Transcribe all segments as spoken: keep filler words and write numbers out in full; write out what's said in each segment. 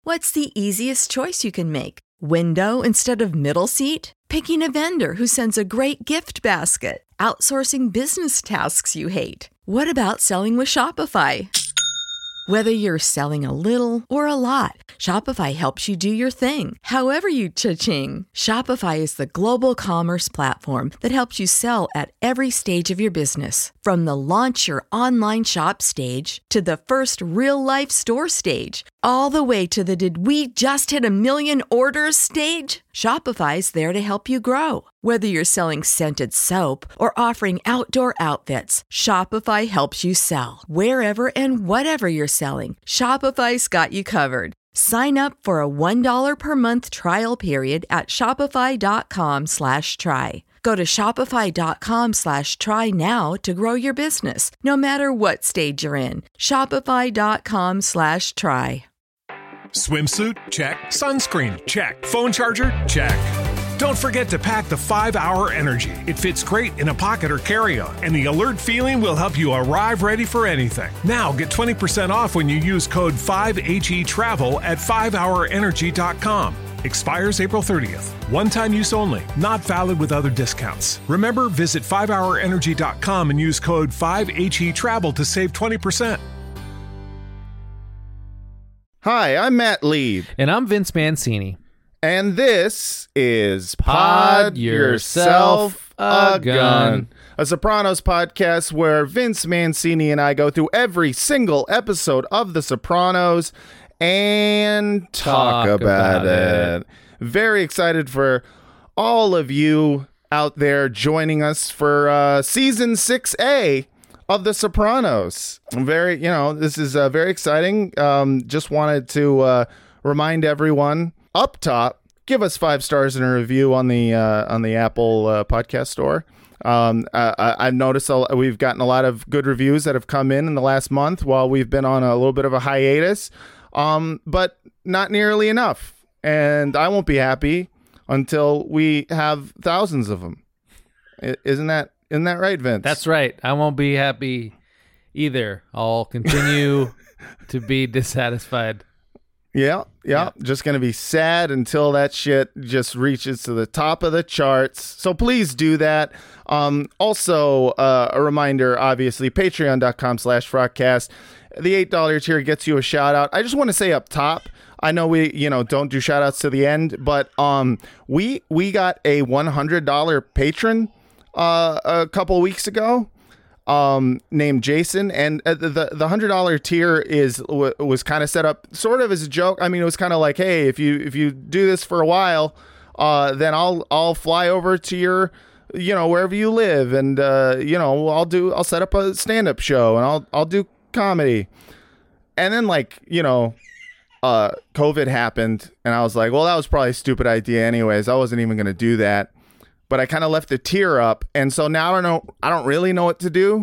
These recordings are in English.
What's the easiest choice you can make? Window instead of middle seat? Picking a vendor who sends a great gift basket? Outsourcing business tasks you hate? What about selling with Shopify? Whether you're selling a little or a lot, Shopify helps you do your thing, however you cha-ching. Shopify is the global commerce platform that helps you sell at every stage of your business. From the launch your online shop stage to the first real-life store stage, all the way to the did we just hit a million orders stage. Shopify's there to help you grow. Whether you're selling scented soap or offering outdoor outfits, Shopify helps you sell. Wherever and whatever you're selling, Shopify's got you covered. Sign up for a one dollar per month trial period at shopify.com slash try. Go to shopify.com slash try now to grow your business, no matter what stage you're in. Shopify.com slash try. Swimsuit? Check. Sunscreen? Check. Phone charger? Check. Don't forget to pack the five hour Energy. It fits great in a pocket or carry-on, and the alert feeling will help you arrive ready for anything. Now get twenty percent off when you use code five H E travel at five hour energy dot com. Expires April thirtieth. One-time use only. Not valid with other discounts. Remember, visit five hour energy dot com and use code five H E travel to save twenty percent. Hi, I'm Matt Lieb. And I'm Vince Mancini. And this is Pod Yourself a Gun, a Sopranos podcast where Vince Mancini and I go through every single episode of The Sopranos and talk, Talk about, about it. it. Very excited for all of you out there joining us for uh, season six A of The Sopranos. I'm very, you know, this is uh, very exciting. Um, just wanted to uh, remind everyone up top, give us five stars in a review on the uh, on the Apple uh, podcast store. Um, uh, I, I've noticed a, we've gotten a lot of good reviews that have come in in the last month while we've been on a little bit of a hiatus, um, but not nearly enough. And I won't be happy until we have thousands of them. I, isn't that isn't that right, Vince? That's right. I won't be happy either. I'll continue to be dissatisfied. Yeah, yeah, yeah. Just going to be sad until that shit just reaches to the top of the charts. So please do that. Um, also, uh, a reminder, obviously, patreon.com slash Frogcast. The eight dollar tier gets you a shout out. I just want to say up top, I know we, you know, don't do shout outs to the end, but um, we we got a one hundred dollar patron uh, a couple weeks ago. Um, named Jason, and uh, the the hundred dollar tier is w- was kind of set up sort of as a joke. I mean, it was kind of like, hey, if you if you do this for a while, uh, then I'll I'll fly over to your, you know, wherever you live, and uh, you know, I'll do I'll set up a stand up show, and I'll I'll do comedy, and then like you know, uh, COVID happened, and I was like, well, that was probably a stupid idea, anyways. I wasn't even gonna do that. But I kind of left the tier up, and so now I don't know. I don't really know what to do.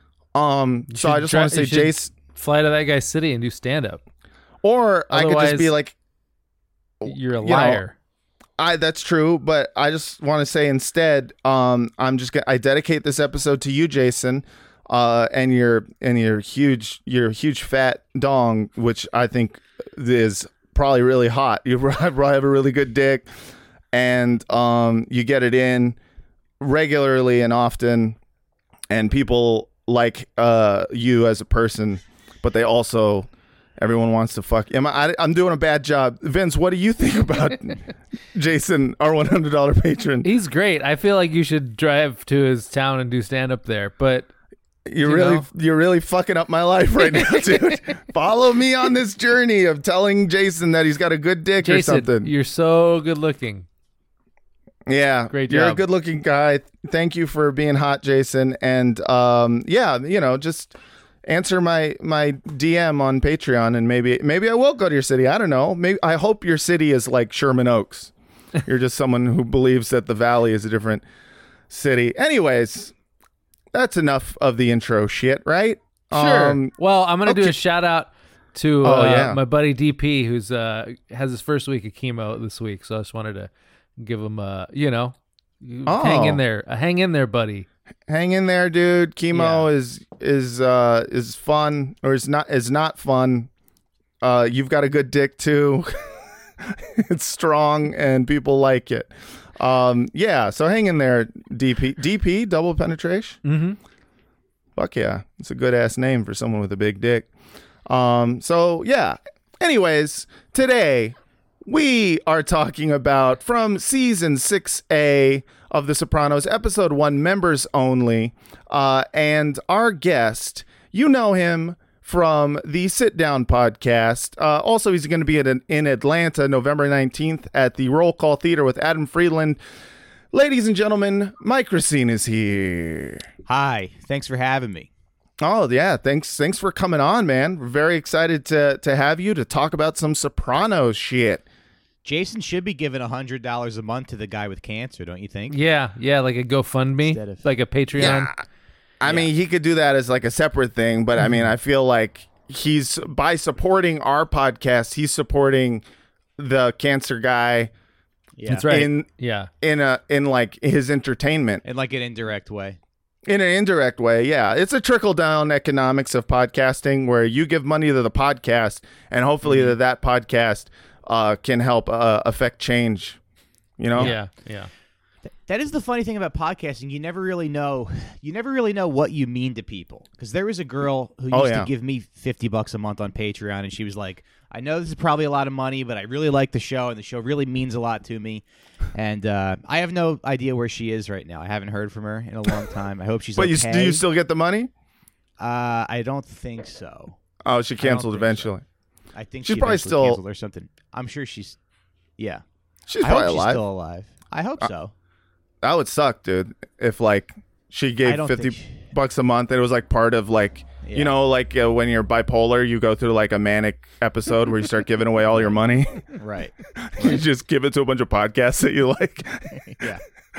Um, so I just want to say, Jace, fly to that guy's city and do stand up, or I could just be like, "You're a you liar." Know, I that's true, but I just want to say instead, um, I'm just gonna I dedicate this episode to you, Jason, uh, and your and your huge your huge fat dong, which I think is probably really hot. You probably have a really good dick. And um, you get it in regularly and often, and people like uh, you as a person, but they also, everyone wants to fuck. Am I, I'm doing a bad job. Vince, what do you think about Jason, our one hundred dollar patron? He's great. I feel like you should drive to his town and do stand up there, but You're you really know? you're really fucking up my life right now, dude. Follow me on this journey of telling Jason that he's got a good dick Jason, or something. You're so good looking. Yeah, great You're job. a good-looking guy. Thank you for being hot, Jason. And um, yeah, you know, just answer my my D M on Patreon, and maybe maybe I will go to your city. I don't know. Maybe I hope your city is like Sherman Oaks. You're just someone who believes that the Valley is a different city. Anyways, that's enough of the intro shit, right? Sure. Um, well, I'm gonna okay. do a shout out to Oh, uh, yeah. my buddy D P, who's uh has his first week of chemo this week. So I just wanted to give him a, you know, Oh. hang in there, uh, hang in there, buddy. Hang in there, dude. Chemo Yeah. is is uh is fun, or is not is not fun. Uh, you've got a good dick too. It's strong and people like it. Um, yeah, so hang in there, D P. D P, double penetration. Mm-hmm. Fuck yeah. It's a good ass name for someone with a big dick. Um, so yeah. Anyways, today we are talking about from season six A of The Sopranos, episode one, members only. Uh, and our guest, you know him from the Sit Down podcast. Uh, also, he's going to be at an, in Atlanta November nineteenth at the Roll Call Theater with Adam Friedland. Ladies and gentlemen, Mike Racine is here. Hi, thanks for having me. Oh, yeah. Thanks Thanks for coming on, man. We're very excited to, to have you to talk about some Sopranos shit. Jason should be giving one hundred dollars a month to the guy with cancer, don't you think? Yeah, yeah, like a GoFundMe, Instead of- like a Patreon. Yeah. I yeah. mean, he could do that as like a separate thing, but I mean, I feel like he's, by supporting our podcast, he's supporting the cancer guy. Yeah. That's right. In, yeah. In a, in like his entertainment. In like an indirect way. In an indirect way, yeah. It's a trickle-down economics of podcasting where you give money to the podcast, and hopefully mm-hmm. that, that podcast uh, can help uh, affect change, you know? Yeah, yeah. That is the funny thing about podcasting. You never really know. You never really know what you mean to people. Because there was a girl who used oh, yeah. to give me fifty bucks a month on Patreon, and she was like, I know this is probably a lot of money, but I really like the show, and the show really means a lot to me. And uh, I have no idea where she is right now. I haven't heard from her in a long time. I hope she's but okay. But do you still get the money? Uh, I don't think so. Oh, she canceled eventually. So. I think she's she probably still canceled or something. I'm sure she's. Yeah, she's I probably hope alive. She's still alive. I hope uh, so. That would suck, dude. If like she gave fifty she... bucks a month, and it was like part of like yeah. you know, like uh, when you're bipolar, you go through like a manic episode where you start giving away all your money. Right. You right. just give it to a bunch of podcasts that you like. Yeah.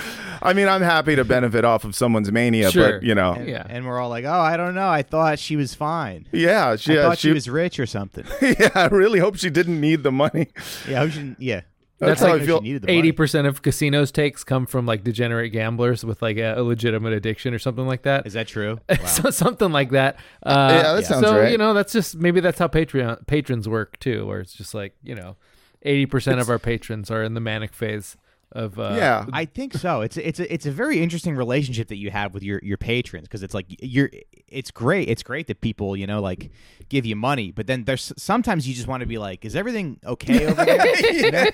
I mean, I'm happy to benefit off of someone's mania, sure. but you know, and, yeah. And we're all like, oh, I don't know. I thought she was fine. Yeah, she, I thought she, she was rich or something. Yeah, I really hope she didn't need the money. Yeah, I hope she, yeah. That's, That's how like I feel. Eighty percent of casinos takes come from like degenerate gamblers with like a, a legitimate addiction or something like that. Is that true? Wow. So, something like that. Uh, yeah, that yeah. sounds so, right. you know, that's just maybe that's how Patreon patrons work too, where it's just like you know, eighty percent of our patrons are in the manic phase of. Uh, yeah, I think so. It's it's a it's a very interesting relationship that you have with your your patrons because it's like you're. It's great. It's great that people you know like give you money, but then there's sometimes you just want to be like, is everything okay over there? You know?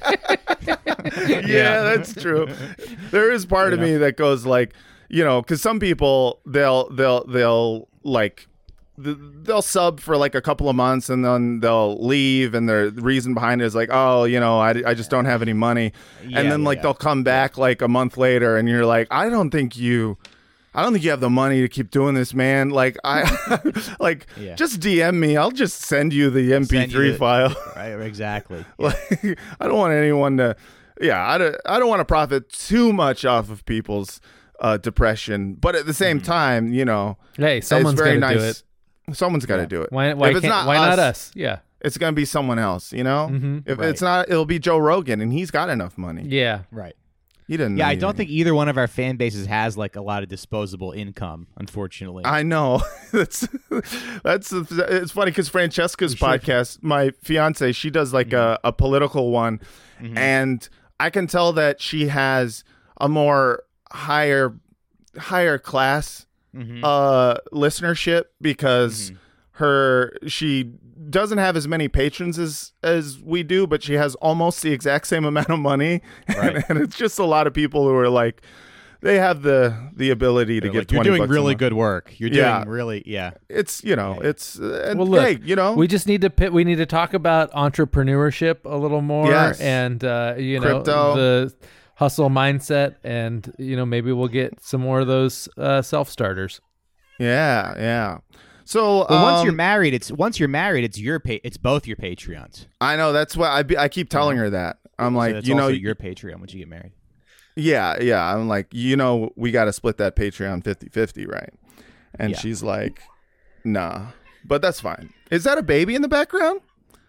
Yeah, yeah, that's true. There is part you of know? me that goes like, you know, because some people they'll they'll they'll like they'll sub for like a couple of months and then they'll leave, and the reason behind it is like, oh, you know, I, I just don't have any money, Yeah, and then like yeah. they'll come back like a month later, and you're like, I don't think you. I don't think you have the money to keep doing this, man. Like I, like Yeah. just D M me. I'll just send you the M P three Send you the- file. Right, exactly. Like, I don't want anyone to, yeah, I don't, I don't want to profit too much off of people's uh, depression, but at the same time, you know, Hey, someone's it's very got to do nice. it. Someone's got to Yeah. do it. Why? Why, if it's can't, not why us, not us? Yeah. It's gonna be someone else. You know, Mhm. if Right. it's not, it'll be Joe Rogan, and he's got enough money. Yeah. Right. He didn't. Yeah, I need don't any. think either one of our fan bases has like a lot of disposable income, unfortunately. I know. that's that's it's funny because Francesca's We should- podcast, my fiance, she does like a, a political one, Mhm. and I can tell that she has a more higher higher class Mhm. uh listenership because Mhm. her she doesn't have as many patrons as as we do, but she has almost the exact same amount of money. Right. and, and it's just a lot of people who are like they have the the ability to They're give like, you're twenty doing bucks a really month. good work. You're doing Yeah. really, yeah. It's you know Right. it's uh, and Well, look, hey, you know we just need to pit, we need to talk about entrepreneurship a little more, Yes. and uh, you know Crypto. the hustle mindset, and you know maybe we'll get some more of those uh, self starters. yeah yeah. So Well, once um, you're married, it's once you're married, it's your pa- it's both your Patreons. I know that's what I be, I keep telling her that I'm So like it's you know also your Patreon once you get married. yeah yeah I'm like you know we got to split that Patreon fifty-fifty, right? And Yeah. she's like nah, but that's fine. Is that a baby in the background?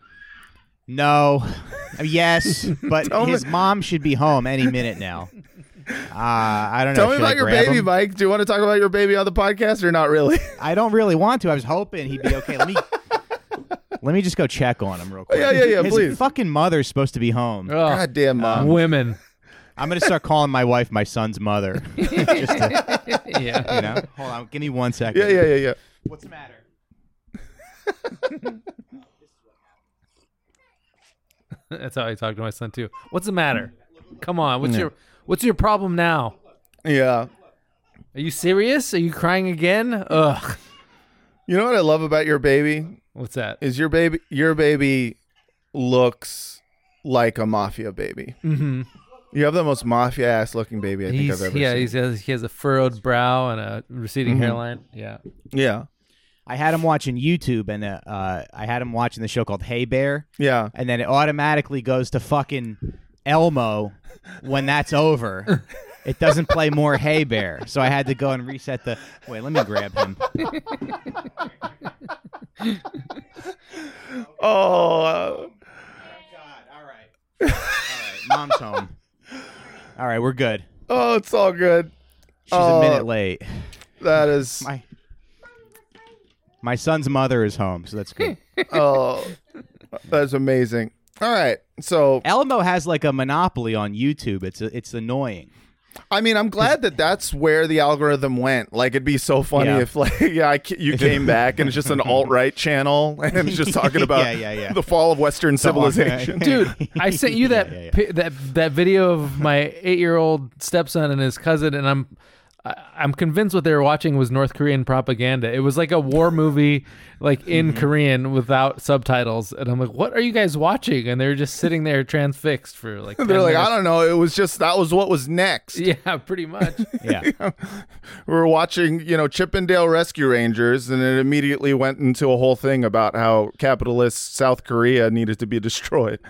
No, I mean, yes, but Tell me- his mom should be home any minute now. Uh, I don't know. Tell me Should I about your grab baby, him? Mike. Do you want to talk about your baby on the podcast or not really? I don't really want to. I was hoping he'd be okay. Let me Let me just go check on him real quick. Yeah, yeah, yeah, His please. fucking mother's supposed to be home. Oh, Goddamn mom. women. I'm gonna start calling my wife my son's mother. Just to, Yeah. you know. Hold on. Give me one second. Yeah, yeah, yeah, yeah. What's the matter? That's how I talk to my son too. What's the matter? Come on. What's your What's your problem now? Yeah. Are you serious? Are you crying again? Ugh. You know what I love about your baby What's that? is your baby. Your baby looks like a mafia baby. Mm-hmm. You have the most mafia ass looking baby I think He's, I've ever yeah, seen. he's, has, he has a furrowed brow and a receding Mhm. hairline. Yeah. Yeah, I had him watching YouTube, and uh, uh, I had him watching the show called Hey Bear, yeah. and then it automatically goes to fucking Elmo when that's over. It doesn't play more Hey Bear, so I had to go and reset the. Wait, let me grab him. Oh, uh, God! All right, all right. Mom's home. All right, we're good. oh, it's all good. She's Oh. a minute late. That is. My my son's mother is home, so that's good. Oh, that's amazing. All right, so Elmo has like a monopoly on YouTube. It's it's annoying. I mean, I'm glad that that's where the algorithm went. Like, it'd be so funny Yeah. if, like, yeah, I, ca- you came back and it's just an alt-right channel and it's just talking about Yeah, yeah, yeah. the fall of Western civilization. Dude, I sent you that Yeah, yeah, yeah. pi- that that video of my eight-year-old stepson and his cousin, and I'm I, I'm convinced what they were watching was North Korean propaganda. It was like a war movie, like in Korean without subtitles, and I'm like, "What are you guys watching?" And they're just sitting there transfixed for like. They're ten like, minutes. I don't know. It was just, that was what was next. Yeah, pretty much. Yeah. We were watching, you know, Chippendale Rescue Rangers, and it immediately went into a whole thing about how capitalist South Korea needed to be destroyed.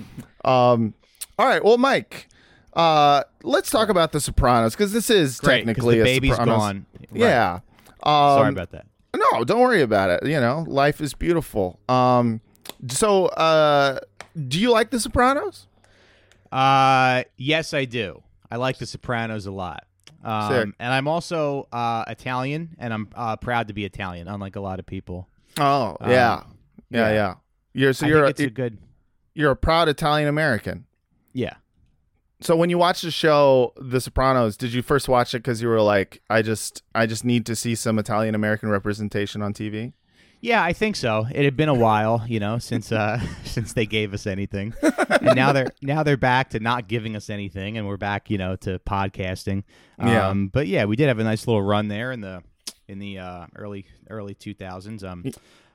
um, all right. Well, Mike, uh, let's talk about The Sopranos, because this is Great, 'cause technically the a baby's Sopranos. gone. Right. Yeah. Um, Sorry about that. No, don't worry about it. You know, life is beautiful. Um, so, uh, do you like The Sopranos? Uh, yes, I do. I like The Sopranos a lot. Um, Sick. and I'm also uh, Italian, and I'm uh, proud to be Italian, unlike a lot of people. Oh, Um, yeah. yeah, yeah. yeah. You're so I you're think a, it's a good. you're a proud Italian American. Yeah. So when you watched the show The Sopranos, did you first watch it because you were like, I just I just need to see some Italian American representation on T V? Yeah, I think so. It had been a while, you know, since uh since they gave us anything, and now they're now they're back to not giving us anything, and we're back, you know, to podcasting. Yeah. Um, but yeah, we did have a nice little run there in the in the uh, early early two thousands. Um,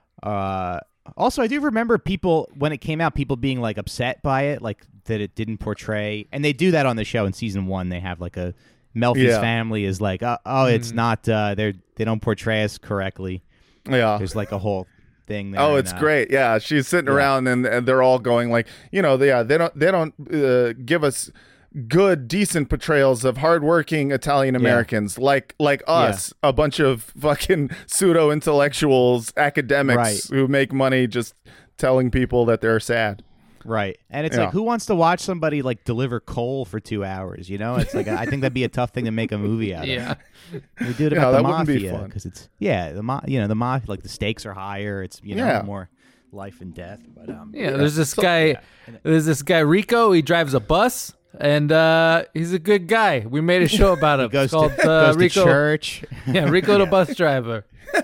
uh, also, I do remember people when it came out, people being like upset by it, like that it didn't portray, and they do that on the show in season one. They have like a Melfi's Yeah. family is like, oh, oh it's not uh, they're they don't portray us correctly. Yeah. There's like a whole thing there. Oh, and, it's uh, great. Yeah, she's sitting around and, and they're all going like, you know, they, yeah, they don't they don't uh, give us good, decent portrayals of hardworking Italian Americans like like us, a bunch of fucking pseudo intellectuals, academics Right. who make money just telling people that they're sad. Right. And it's Yeah. like, who wants to watch somebody like deliver coal for two hours? You know, it's like, I think that'd be a tough thing to make a movie out of. Yeah. We do it Yeah, about that the wouldn't be mafia fun. because it's, yeah, the ma- you know, the mafia, like the stakes are higher. It's, you know, Yeah. more life and death. But, um, Yeah, there's this guy. There's this guy Rico. He drives a bus, and uh, he's a good guy. We made a show about him. He goes, It's called to, uh, goes Rico. to church. Yeah, Rico the bus driver.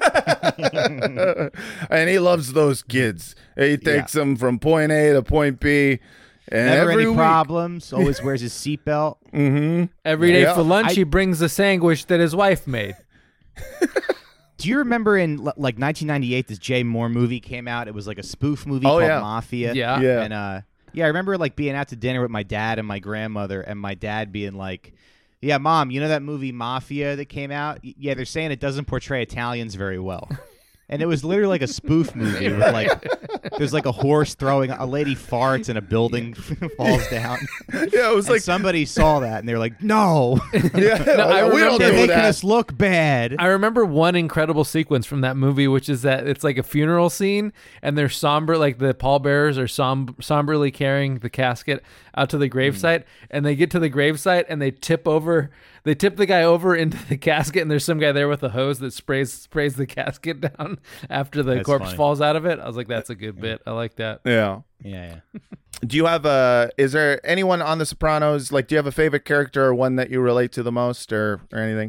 And he loves those kids. He takes them from point A to point B. And Never every any week, problems. Always wears his seatbelt. Every day Yeah. for lunch, I- he brings the sandwich that his wife made. Do you remember in l- like nineteen ninety-eight, this Jay Moore movie came out? It was like a spoof movie Oh, called yeah. Mafia. Yeah. Yeah. And uh, yeah, I remember like being out to dinner with my dad and my grandmother, and my dad being like, "Yeah, Mom, you know that movie Mafia that came out? Y- Yeah, they're saying it doesn't portray Italians very well." And it was literally like a spoof movie with like there's like a horse throwing a lady farts and a building falls down. yeah, it was And like, somebody saw that and they were like, "No, yeah, I we don't remember they're do making that. us look bad." I remember one incredible sequence from that movie, which is that it's like a funeral scene, and they're somber, like the pallbearers are som- somberly carrying the casket out to the gravesite, and they get to the gravesite and they tip over, they tip the guy over into the casket, and there's some guy there with a hose that sprays sprays the casket down. again after the That's corpse funny. falls out of it. I was like, that's a good bit. I like that. Yeah. Yeah, yeah. Do you have a? Is there anyone on The Sopranos? Like, do you have a favorite character or one that you relate to the most, or or anything?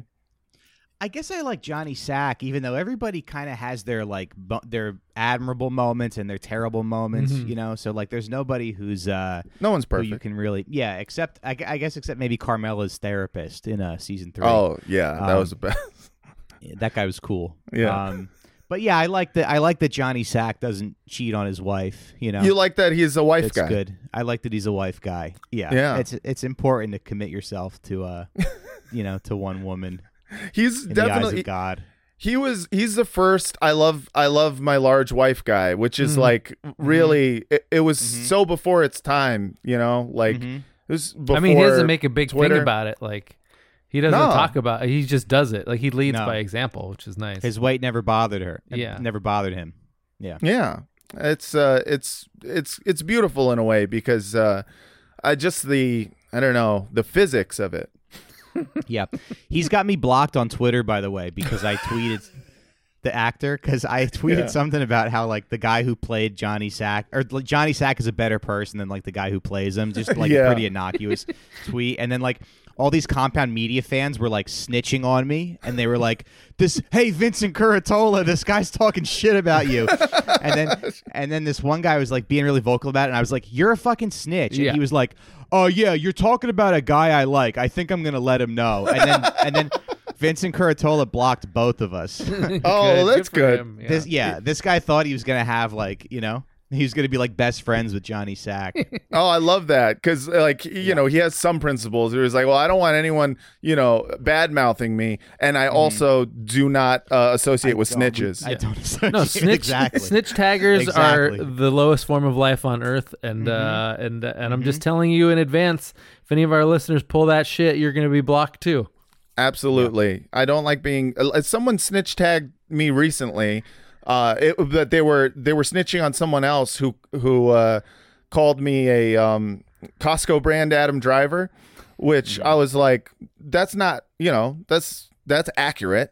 I guess I like Johnny Sack, even though everybody kind of has their like bu- their admirable moments and their terrible moments, Mhm. you know. So like, there's nobody who's uh No one's who you perfect. can really yeah, except I, gu- I guess except maybe Carmela's therapist in uh season three. Oh yeah, that Um, was the best. That guy was cool. Yeah. Um, but yeah, I like that. I like that Johnny Sack doesn't cheat on his wife. You know, You like that he's a wife it's guy. good. I like that he's a wife guy. Yeah, Yeah. It's it's important to commit yourself to uh, you know, to one woman He's in the eyes definitely of God. he was he's the first I love I love my large wife guy, which is like really it, it was Mhm. so before its time, you know, like Mhm. it was before I mean, he doesn't make a big Twitter. thing about it. Like, he doesn't No. talk about it. He just does it. Like, he leads No. by example, which is nice. His weight never bothered her. It Yeah. never bothered him. Yeah. Yeah. It's uh it's it's it's beautiful in a way because uh I just the I don't know, the physics of it. Yeah. He's got me blocked on Twitter, by the way, because I tweeted the actor, because I tweeted Yeah. something about how, like, the guy who played Johnny Sack, or like, Johnny Sack is a better person than, like, the guy who plays him. Just, like, Yeah. a pretty innocuous tweet. And then, like, all these Compound Media fans were, like, snitching on me. And they were like, "This, hey, Vincent Curatola, this guy's talking shit about you." and then and then this one guy was, like, being really vocal about it. And I was like, "You're a fucking snitch." And Yeah. he was like, "Oh yeah, you're talking about a guy I like. I think I'm gonna let him know." And then and then Vincent Curatola blocked both of us. Oh, that's for good. him. Yeah. This yeah, this guy thought he was gonna have like you know he was gonna be like best friends with Johnny Sack. Oh, I love that because, like, you know, he has some principles. He was like, well, I don't want anyone, you know, bad mouthing me, and I also do not uh, associate with don't- snitches. I don't associate No, snitch exactly. snitch taggers Exactly. are the lowest form of life on earth, and uh, and and I'm just telling you in advance, if any of our listeners pull that shit, you're going to be blocked too. Absolutely, I don't like being. Uh, someone snitch tagged me recently. Uh, it that they were they were snitching on someone else who who uh, called me a um, Costco brand Adam Driver, which I was like, that's not, you know, that's that's accurate.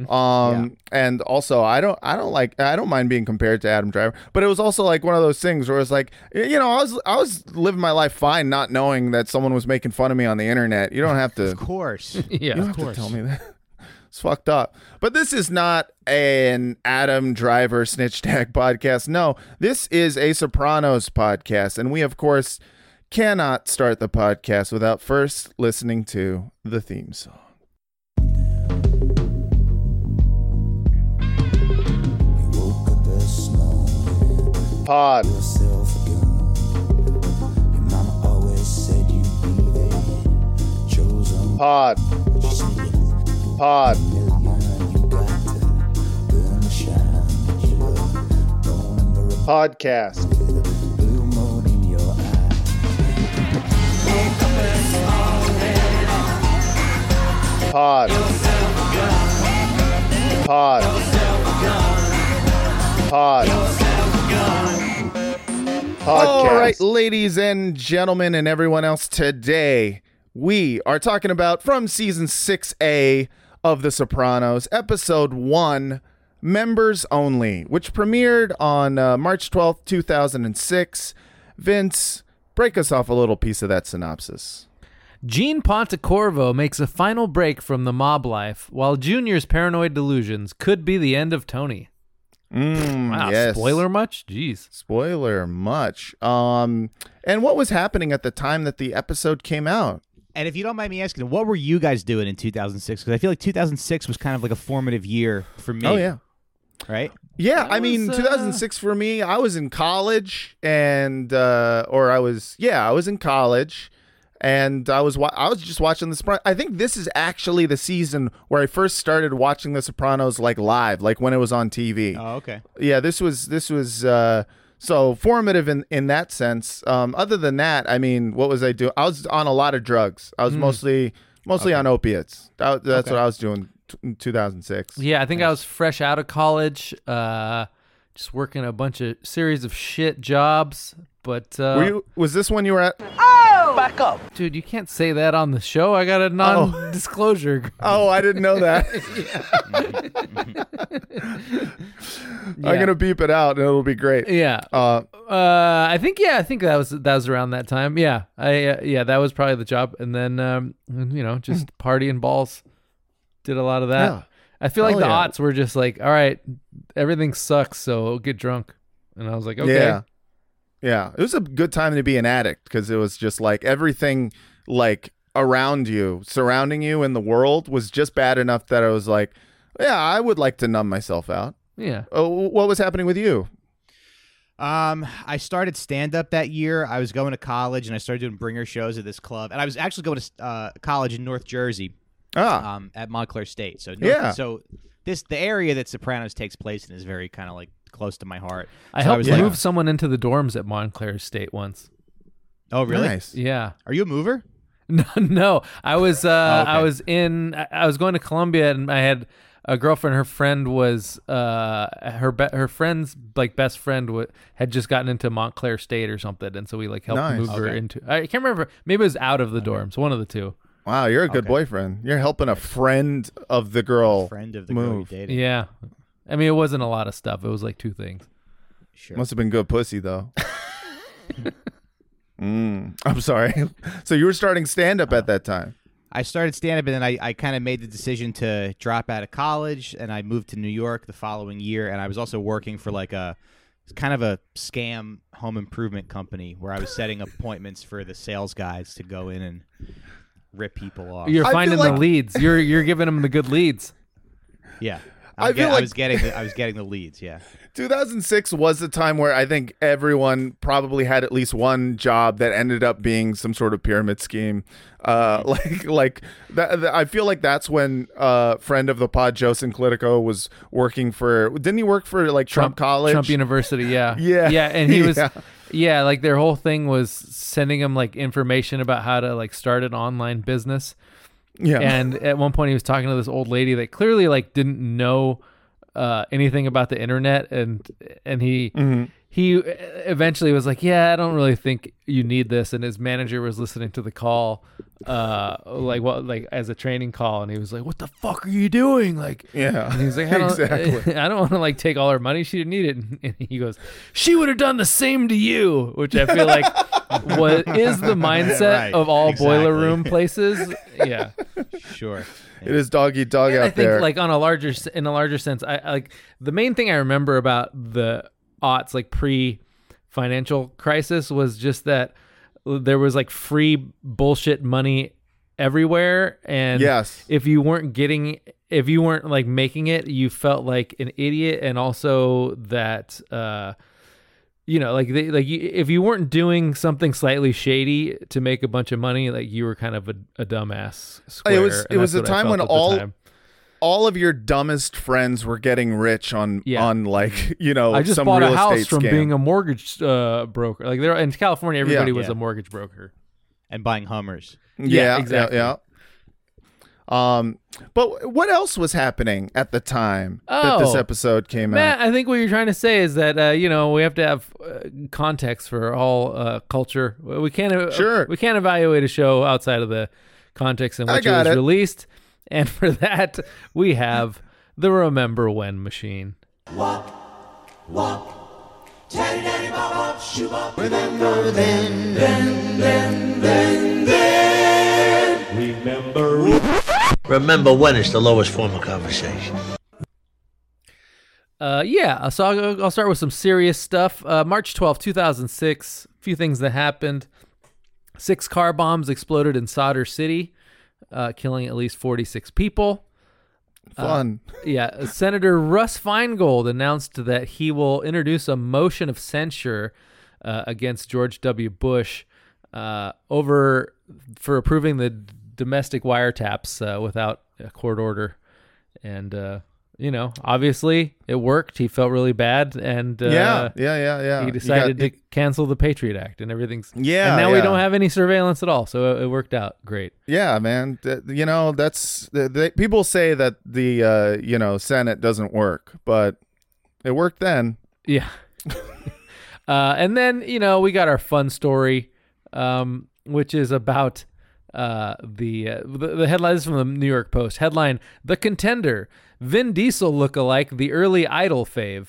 um, and also I don't I don't like I don't mind being compared to Adam Driver, but it was also like one of those things where it's like, you know, I was I was living my life fine, not knowing that someone was making fun of me on the internet. You don't have to. Of course. Yeah, You don't of have course. to tell me that. It's fucked up. But this is not an Adam Driver snitch tag podcast. No, this is a Sopranos podcast. And we, of course, cannot start the podcast without first listening to the theme song. Woke up this morning, Pod. yourself again. Your mama always said you'd be the chosen. Pod. She said Pod. million, you got to burn the shine. That you were born under a Podcast. blue moon in your eye. Pod. Pod. Pod. Podcast. All right, ladies and gentlemen, and everyone else, today we are talking about from season six A of The Sopranos, episode one, Members Only, which premiered on uh, March twelfth, two thousand six. Vince, break us off a little piece of that synopsis. Gene Pontecorvo makes a final break from the mob life, while Junior's paranoid delusions could be the end of Tony. Mm, Wow, yes. spoiler much? Jeez. Spoiler much. Um, and what was happening at the time that the episode came out? And if you don't mind me asking, what were you guys doing in two thousand six? Because I feel like two thousand six was kind of like a formative year for me. Oh yeah, Right? yeah. That I mean, was, uh, two thousand six for me. I was in college, and uh, or I was yeah, I was in college, and I was wa- I was just watching The Sopranos. I think this is actually the season where I first started watching The Sopranos like live, like when it was on T V. Oh, okay. Yeah, this was this was uh so formative in in that sense. Um other than that, I mean, what was I doing? I was on a lot of drugs. I was mostly mostly on opiates. That, that's Okay. what I was doing t- in two thousand six. Yeah, I think I was fresh out of college, uh, just working a bunch of series of shit jobs. But uh, Were you was this when you were at dude, you can't say that on the show. I got a non-disclosure. Oh, I didn't know that. I'm gonna beep it out, and it'll be great. Yeah. Uh, Uh, I think yeah, I think that was that was around that time. Yeah, I uh, yeah, that was probably the job, and then um, you know, just partying balls, did a lot of that. Yeah. I feel like Hell the yeah. aughts were just like, all right, everything sucks, so get drunk, and I was like, okay, Yeah. Yeah. It was a good time to be an addict because it was just like everything like around you, surrounding you in the world was just bad enough that I was like, yeah, I would like to numb myself out. yeah, Oh, what was happening with you? Um, I started stand up that year. I was going to college and I started doing bringer shows at this club. And I was actually going to uh, college in North Jersey, Ah, um, at Montclair State. So North, Yeah. So this the area that Sopranos takes place in is very kind of like close to my heart. I So helped was like- move someone into the dorms at Montclair State once. Oh, really? nice. Yeah. Are you a mover? No, no. I was uh, Oh, okay. I was in I I was going to Columbia, and I had a girlfriend. Her friend was uh her be- her friend's like best friend w- had just gotten into Montclair State or something, and so we like helped Nice. move her Okay. into. I can't remember. Maybe it was out of the dorms. One of the two. Wow, you're a good Okay. boyfriend. You're helping a friend of the girl. Friend of the girl you're move. dating. Yeah. I mean, it wasn't a lot of stuff. It was like two things. Sure. Must have been good pussy though. mm, I'm sorry. So you were starting stand up at that time. I started stand up and then I, I kind of made the decision to drop out of college and I moved to New York the following year. And I was also working for like a kind of a scam home improvement company where I was setting up appointments for the sales guys to go in and rip people off. You're I feel finding like- the leads. You're you're giving them the good leads. yeah. I I, feel get, I like- was getting the, I was getting the leads. Yeah. two thousand six was the time where I think everyone probably had at least one job that ended up being some sort of pyramid scheme. Uh, like, like that, that- I feel like that's when uh, friend of the pod, Joe Sinclitico, was working for. Didn't he work for like Trump, College? Trump University. Yeah. Yeah. Yeah. And he was. Yeah. Yeah, like their whole thing was sending him like information about how to like start an online business. Yeah. And at one point he was talking to this old lady that clearly like didn't know uh, anything about the internet, and and he Mm-hmm. he eventually was like, yeah, I don't really think you need this. And his manager was listening to the call, uh, like what like as a training call, and he was like, what the fuck are you doing? Like, Yeah. and he's like, I don't, Exactly. I don't want to like take all her money. She didn't need it. And he goes, she would have done the same to you, which I feel like what is the mindset Right, of all boiler exactly. room places. Yeah. Sure. It is dog eat dog And out I think there. like on a larger s- in a larger sense, I I- like the main thing I remember about the aughts, like pre financial crisis, was just that there was like free bullshit money everywhere, and Yes. if you weren't getting if you weren't like making it, you felt like an idiot, and also that uh you know, like they, like you, if you weren't doing something slightly shady to make a bunch of money, like you were kind of a, a dumbass. Square, It was- it and was that's a what I time felt when at the all- time. all of your dumbest friends were getting rich on Yeah. on like you know I just some bought real a house estate from scam. being a mortgage uh, broker. Like there in California, everybody was Yeah. a mortgage broker. And buying Hummers. yeah, Yeah, yeah, exactly. yeah. Um, but what else was happening at the time that this Oh. episode came Matt, out? I think what you're trying to say is that uh, you know we have to have uh, context for all uh, culture. We can't uh, Sure. we can't evaluate a show outside of the context in I which it got was it. released, and for that we have the Remember When machine. Remember when is the lowest form of conversation. Uh, yeah, so I'll, I'll start with some serious stuff. Uh, March twelfth, two thousand six, a few things that happened. Six car bombs exploded in Solder City, uh, killing at least forty-six people. Fun. Yeah, Senator Russ Feingold announced that he will introduce a motion of censure uh, against George W. Bush uh, over for approving the domestic wiretaps uh, without a court order. And, uh, you know, obviously it worked. He felt really bad. And uh, yeah, yeah, yeah, yeah. he You decided got- to cancel the Patriot Act and everything's. Yeah, And now we yeah. don't have any surveillance at all. So it, it worked out great. Yeah, man. Th- You know, that's the, the, people say that the uh, you know Senate doesn't work, but it worked then. Yeah. uh, and then, you know, we got our fun story, um, which is about Uh, the, uh, the the headline is from the New York Post. Headline: The Contender. Vin Diesel lookalike, the early Idol fave.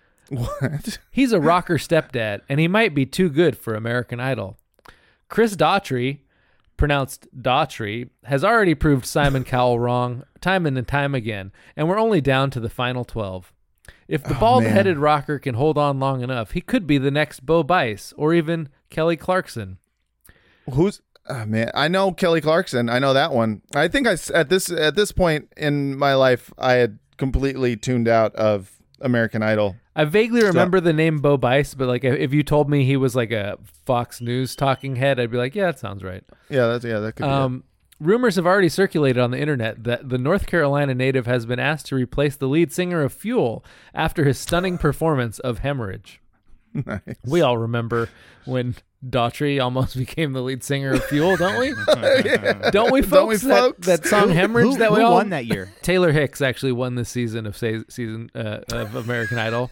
What? He's a rocker stepdad, and he might be too good for American Idol. Chris Daughtry, pronounced Daughtry, has already proved Simon Cowell wrong time and time again, and we're only down to the final twelve. If the Oh, bald-headed man. rocker can hold on long enough, he could be the next Bo Bice or even Kelly Clarkson. Who's oh, man? I know Kelly Clarkson. I know that one. I think I s- at this at this point in my life, I had completely tuned out of American Idol. I vaguely remember the name Bo Bice, but like if you told me he was like a Fox News talking head, I'd be like, yeah, that sounds right. Yeah, that's yeah, that could be. Um, rumors have already circulated on the internet that the North Carolina native has been asked to replace the lead singer of Fuel after his stunning performance of Hemorrhage. it. Nice. We all remember when Daughtry almost became the lead singer of Fuel, don't we? Yeah. Don't we, folks? Don't we, That- folks? That, song Hemorrhage Who, that who we all won that year? Taylor Hicks actually won this season of se- season uh, of American Idol.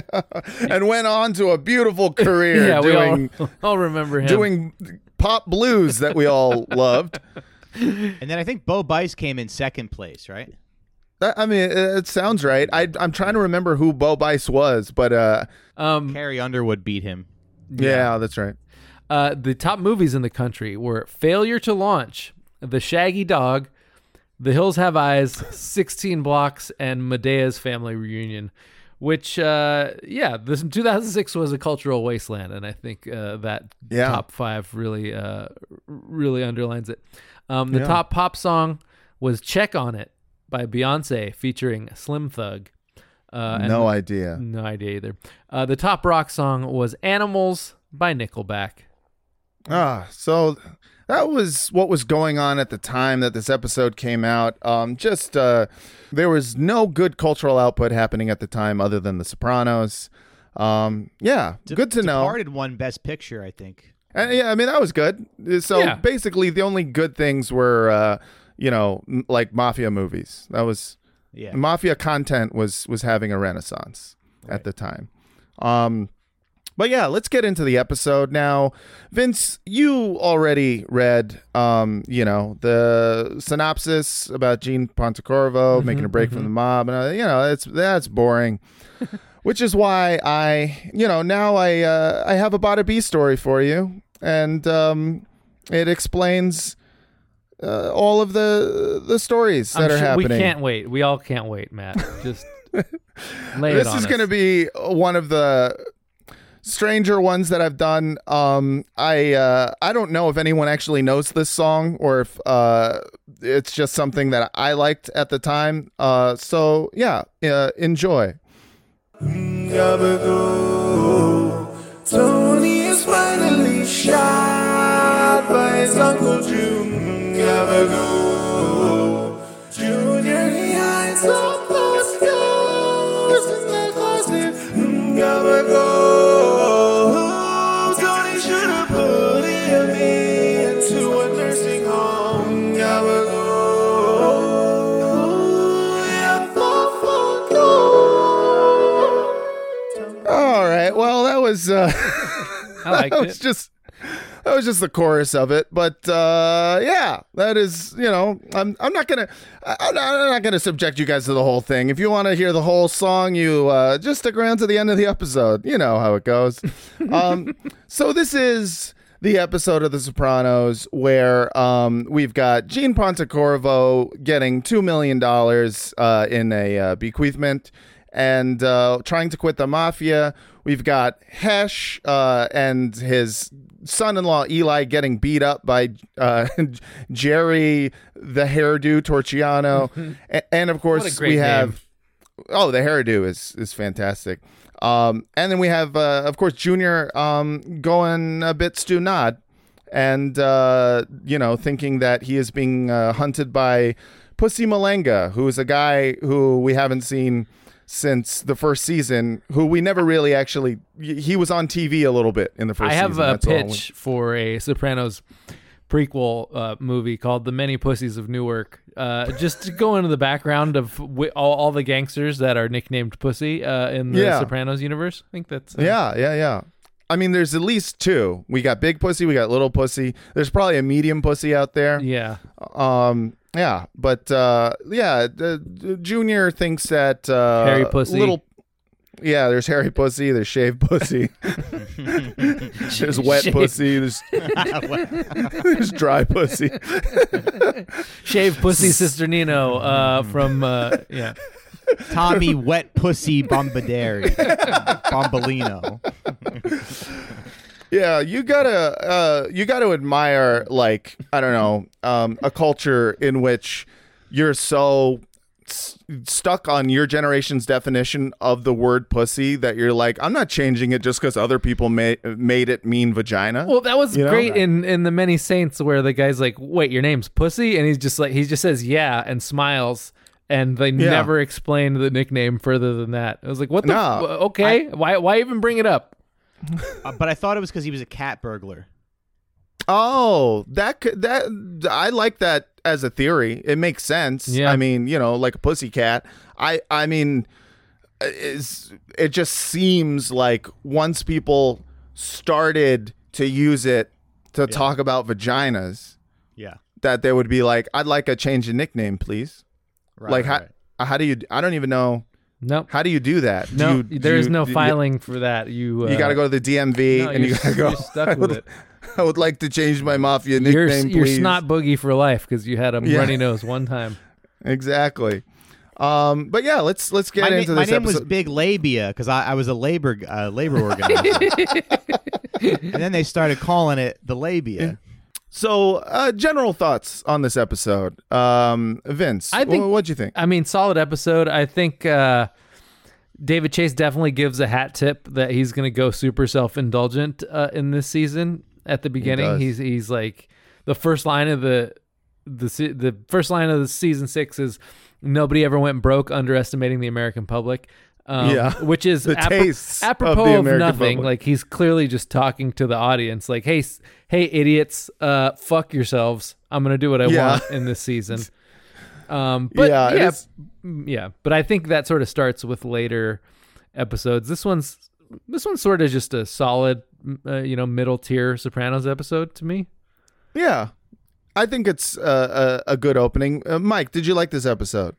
And went on to a beautiful career yeah, doing we all, all remember him. doing pop blues that we all loved. And then I think Bo Bice came in second place, right? That- I mean, it, it sounds right. I, I'm trying to remember who Bo Bice was, but uh, um, Carrie Underwood beat him. yeah, that's right. Uh, the top movies in the country were Failure to Launch, The Shaggy Dog, The Hills Have Eyes, sixteen Blocks, and Medea's Family Reunion, which, uh, yeah, this two thousand six was a cultural wasteland, and I think uh, that Yeah. top five really uh, really underlines it. Um, the Yeah. top pop song was Check on It by Beyonce featuring Slim Thug. Uh, and No idea. No idea either. Uh, the top rock song was Animals by Nickelback. Ah, so that was what was going on at the time that this episode came out. Um, just uh, there was no good cultural output happening at the time other than The Sopranos. Um, yeah, De- good to know. Departed won Best Picture, I think. And, yeah, I mean that was good. So Yeah. basically, the only good things were, uh, you know, m- like mafia movies. That was Yeah. mafia content was was having a renaissance at the time. Um, but yeah, let's get into the episode now. Vince, you already read, um, you know, the synopsis about Gene Pontecorvo making a break from the mob, and uh, you know, it's that's boring. Which is why I, you know, now I uh, I have a Bada B story for you, and um, it explains uh, all of the the stories that I'm are sure- happening. We can't wait. We all can't wait, Matt. Just lay it This on is us. going to be one of the stranger ones that I've done. Um, I uh, I don't know if anyone actually knows this song or if uh, it's just something that I liked at the time. Uh, so yeah, uh, enjoy. Tony is finally shot by his Uncle June. Gabagool. Junior, he hides all those scars in the closet. Gabagool. Tony should have put him into a nursing home. Gabagool. Yeah, fuck, fuck, oh. All right. Well, that was uh, I liked that was it. just that was just the chorus of it. But uh, yeah, that is you know I'm I'm not gonna I- I'm not, I'm not gonna subject you guys to the whole thing. If you want to hear the whole song, you uh, just stick around to the end of the episode. You know how it goes. um, so this is the episode of The Sopranos where um, we've got Gene Pontecorvo getting two million dollars uh, in a uh, bequeathment and uh, trying to quit the mafia. We've got Hesh uh, and his son-in-law Eli getting beat up by uh, Jerry the hairdo Torchiano, A- and of course What a great we name. have oh the hairdo is is fantastic. Um, and then we have uh, of course Junior um, going a bit Stu Nod, and uh, you know thinking that he is being uh, hunted by Pussy Malenga, who is a guy who we haven't seen since the first season, who we never really actually he was on T V a little bit in the first I have season. a That's all. pitch for a Sopranos prequel uh, movie called The Many Pussies of Newark. Uh, just to go into the background of wi- all, all the gangsters that are nicknamed Pussy uh, in the Yeah. Sopranos universe. I think that's uh, Yeah, yeah, yeah. I mean, there's at least two. We got big pussy. We got little pussy. There's probably a medium pussy out there. Yeah. Um. Yeah. But uh. Yeah. The, the Junior thinks that uh, Hairy pussy. Little. Yeah. There's hairy pussy. There's shaved pussy. There's wet Shaved. pussy. There's there's dry pussy. Shave pussy, Sister Nino. Uh, from uh, yeah. Tommy Wet Pussy Bombaderi. Bombolino. Yeah, you gotta uh, you gotta admire, like, I don't know, um, a culture in which you're so s- stuck on your generation's definition of the word pussy that you're like, I'm not changing it just because other people ma- made it mean vagina. Well, that was You know? great in, in the Many Saints, where the guy's like, "Wait, your name's Pussy," and he's just like, he just says "yeah" and smiles, and they Yeah. never explained the nickname further than that. I was like, "What the? No. f- okay, why why even bring it up?" Uh, but I thought it was because he was a cat burglar. Oh, that could, that I like that as a theory. It makes sense. Yeah. I mean, you know, like a pussy cat. I I mean, is it just seems like once people started to use it to talk about vaginas, Yeah. that they would be like, I'd like a change in nickname, please. Right, like right, how right. how do you? I don't even know. No, How do you do that? Do no, you- do there's you- no do you- filing for that. You uh, You got to go to the D M V no, and you you're- got to go. you're stuck I with would, it. I would like to change my mafia You're, nickname, you're please. snot boogie for life because you had a Yeah. runny nose one time. Exactly. Um, but yeah, let's let's get My, na- into my this name was episode. Big Labia because I, I was a labor uh, labor organizer, and then they started calling it the labia. So, uh, general thoughts on this episode. Um, Vince, I think- wh- what'd you think? I mean, solid episode. I think uh, David Chase definitely gives a hat tip that he's going to go super self-indulgent uh, in this season. At the beginning, does. he's he's like the first line of the the se- the first line of the season six is nobody ever went broke, underestimating the American public. Um, Yeah. which is The apro- tastes of apropos the of, American nothing. public. Like he's clearly just talking to the audience. Like, hey, s- hey, idiots, uh, fuck yourselves. I'm gonna do what I Yeah. want in this season. Um, but Yeah, yeah, it is- mm, yeah, but I think that sort of starts with later episodes. This one's this one's sort of just a solid, uh, you know, middle tier Sopranos episode to me. Yeah, I think it's uh, a, a good opening. Uh, Mike, did you like this episode?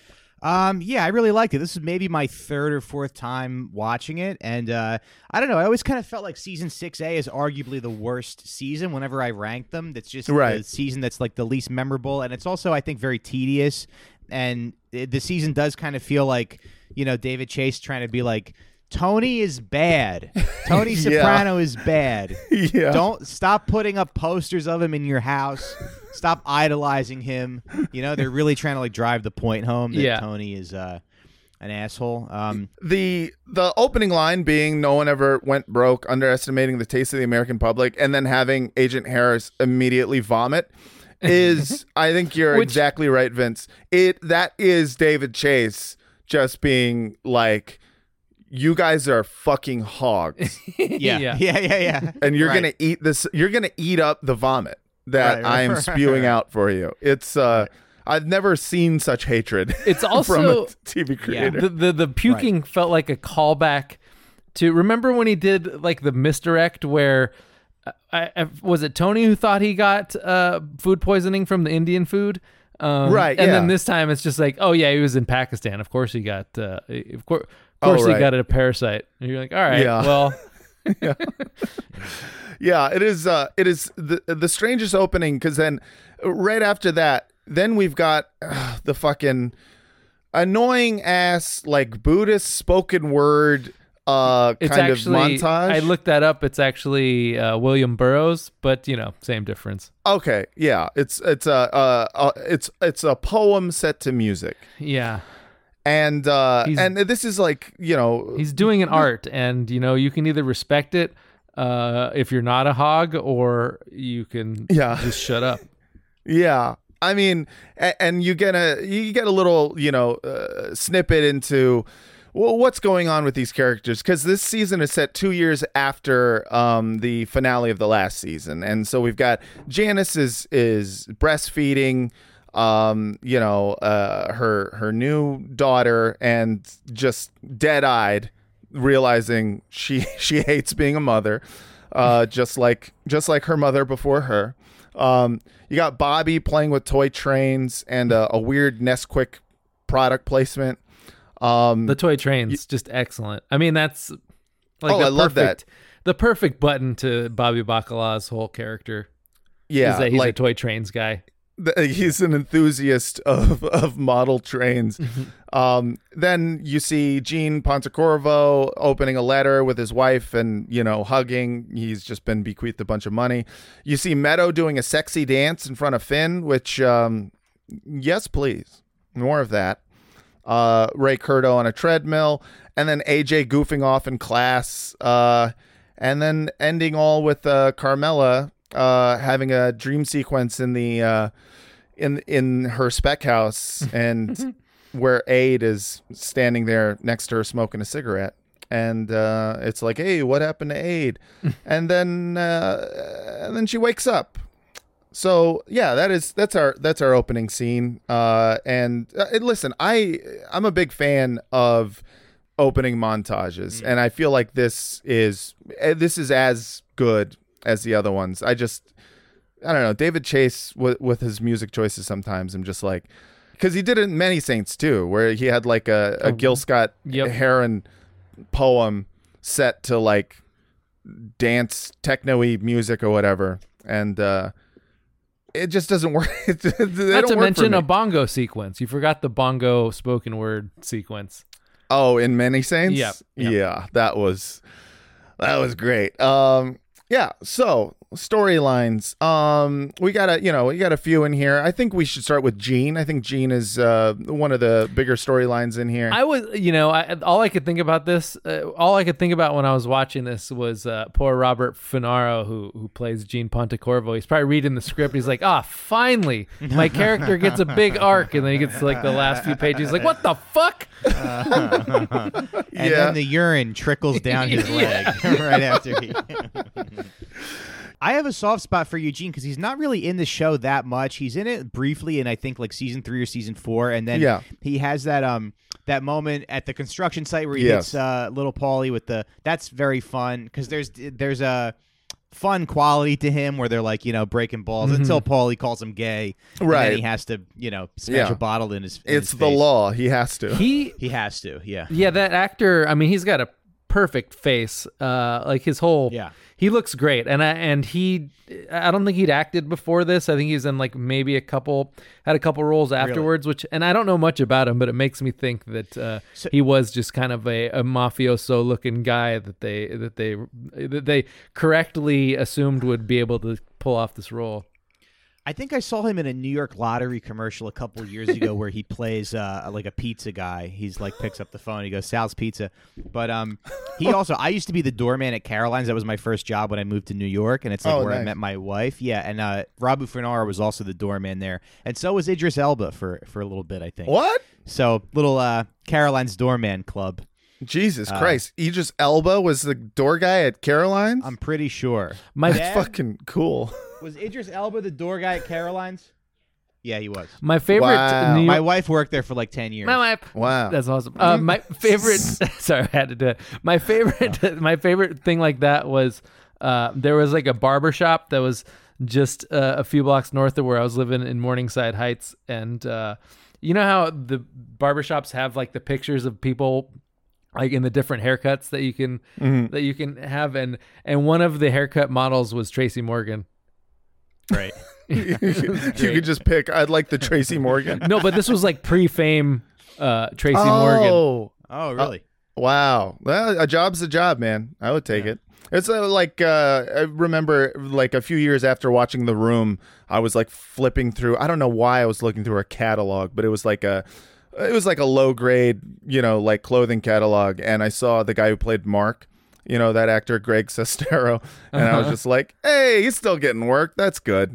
Um, yeah, I really liked it. This is maybe my third or fourth time watching it, and uh, I don't know. I always kind of felt like season six A is arguably the worst season. Whenever I rank them, that's just Right. the season that's like the least memorable, and it's also I think very tedious. And it, the season does kind of feel like you know David Chase trying to be like Tony is bad. Tony Yeah. Soprano is bad. Yeah. Don't stop putting up posters of him in your house. Stop idolizing him. You know, they're really trying to like drive the point home that Yeah. Tony is uh, an asshole. Um, the the opening line being no one ever went broke, underestimating the taste of the American public, and then having Agent Harris immediately vomit is I think you're Which- exactly right, Vince. It that is David Chase just being like, you guys are fucking hogs, yeah, Yeah. yeah, yeah, yeah. and you're Right. gonna eat this. You're gonna eat up the vomit that Right, I am right, spewing right. out for you. It's uh, I've never seen such hatred. It's from also a T V creator. the, the the puking felt like a callback to remember when he did like the misdirect where uh, I, I, was it Tony who thought he got uh, food poisoning from the Indian food. Um, Right, and yeah. then this time it's just like, oh yeah, he was in Pakistan. Of course he got, uh, of course, of Oh, course right. he got a parasite. And you're like, all right, Yeah. well, Yeah, it is. Uh, it is the the strangest opening because then right after that, then we've got uh, the fucking annoying ass like Buddhist spoken word uh it's kind actually, of montage. I looked that up. It's actually uh, William Burroughs, but you know, same difference. Okay, yeah, it's it's a uh, uh it's it's a poem set to music, Yeah. and uh He's- and this is like you know He's doing an art, and you know you can either respect it uh, if you're not a hog, or you can Yeah. just shut up. Yeah, I mean, a- and you get a you get a little you know uh, snippet into well, what's going on with these characters because this season is set two years after um, the finale of the last season, and so we've got Janice is is breastfeeding, um, you know, uh, her her new daughter, and just dead eyed realizing she she hates being a mother, uh, just like just like her mother before her. Um, you got Bobby playing with toy trains and uh, a weird Nesquik product placement. Um, The toy train's just excellent. I mean, that's like Oh, the I love perfect, that. the perfect button to Bobby Bacala's whole character. yeah, is that he's like a toy trains guy. the, he's an enthusiast of, of model trains. um, then you see Gene Pontecorvo opening a letter with his wife and, you know, hugging. He's just been bequeathed a bunch of money. You see Meadow doing a sexy dance in front of Finn, which, um, yes, please. More of that. Uh, Ray Curto on a treadmill. And then A J goofing off in class. Uh, and then ending all with uh, Carmela uh, having a dream sequence in the uh, in in her spec house, and where Aide is standing there next to her smoking a cigarette, and uh, it's like, hey, what happened to Aide? and then uh, and then she wakes up. So yeah, that is that's our that's our opening scene. Uh, and uh, listen, I I'm a big fan of opening montages, and I feel like this is this is as good as the other ones. I just I don't know, David Chase with with his music choices sometimes I'm just like, because he did it in Many Saints too, where he had like a, a Gil Scott Yep. Heron poem set to like dance techno-y music or whatever, and uh it just doesn't work. They Not don't to work for mention me. a bongo sequence. You forgot the bongo spoken word sequence. Oh, in Many Saints? Yep, yep. Yeah, that was that was great. Um yeah, so storylines. Um we got a you know, we got a few in here. I think we should start with Gene. I think Gene is uh one of the bigger storylines in here. I was, you know, I, all I could think about this, uh, all I could think about when I was watching this was uh, poor Robert Finaro, who who plays Gene Pontecorvo. He's probably reading the script. He's like, ah, finally, my character gets a big arc, and then he gets to like the last few pages. He's like, what the fuck? And Yeah. then the urine trickles down his leg right after he. I have a soft spot for Eugene because he's not really in the show that much. He's in it briefly in I think like season three or season four, and then Yeah. he has that um that moment at the construction site where he Yes. hits uh, little Paulie with the. That's very fun because there's there's a fun quality to him where they're like you know breaking balls until Paulie calls him gay, and Right. then he has to you know smash Yeah. a bottle in his. In it's his the face. law. He has to. He, He has to, yeah. yeah, that actor. I mean, he's got a perfect face. Uh, like his whole, Yeah. he looks great, and I and he, I don't think he'd acted before this. I think he's in like maybe a couple, had a couple roles afterwards. Which, and I don't know much about him, but it makes me think that uh, So- he was just kind of a, a mafioso looking guy that they that they that they correctly assumed would be able to pull off this role. I think I saw him in a New York Lottery commercial a couple years ago where he plays uh, like a pizza guy. He's like picks up the phone, he goes Sal's Pizza. But um, he also I used to be the doorman at Caroline's. That was my first job when I moved to New York, and it's like Oh, where I nice. met my wife. Yeah, and uh, Rabu Finara was also the doorman there, and so was Idris Elba for for a little bit, I think. What? So little uh, Caroline's doorman club. Jesus Uh, Christ. Idris Elba was the door guy at Caroline's? I'm pretty sure. My That's fucking cool. Was Idris Elba the door guy at Caroline's? Yeah, he was. my favorite Wow. New My York- wife worked there for like ten years. My wife. Wow. That's awesome. Uh, my favorite. Sorry, I had to do it. My favorite. My favorite thing like that was uh, there was like a barber shop that was just uh, a few blocks north of where I was living in Morningside Heights, and uh, you know how the barbershops have like the pictures of people like in the different haircuts that you can that you can have, and and one of the haircut models was Tracy Morgan. Right. you could just pick. I'd like the Tracy Morgan. No, but this was like pre-fame uh, Tracy Morgan. Oh, Oh, really? wow. Well, a job's a job, man. I would take it. It's uh, like uh, I remember like a few years after watching The Room, I was like flipping through. I don't know why I was looking through a catalog, but it was like a it was like a low grade, you know, like clothing catalog, and I saw the guy who played Mark. You know, that actor, Greg Sestero. And I was just like, hey, he's still getting work. That's good.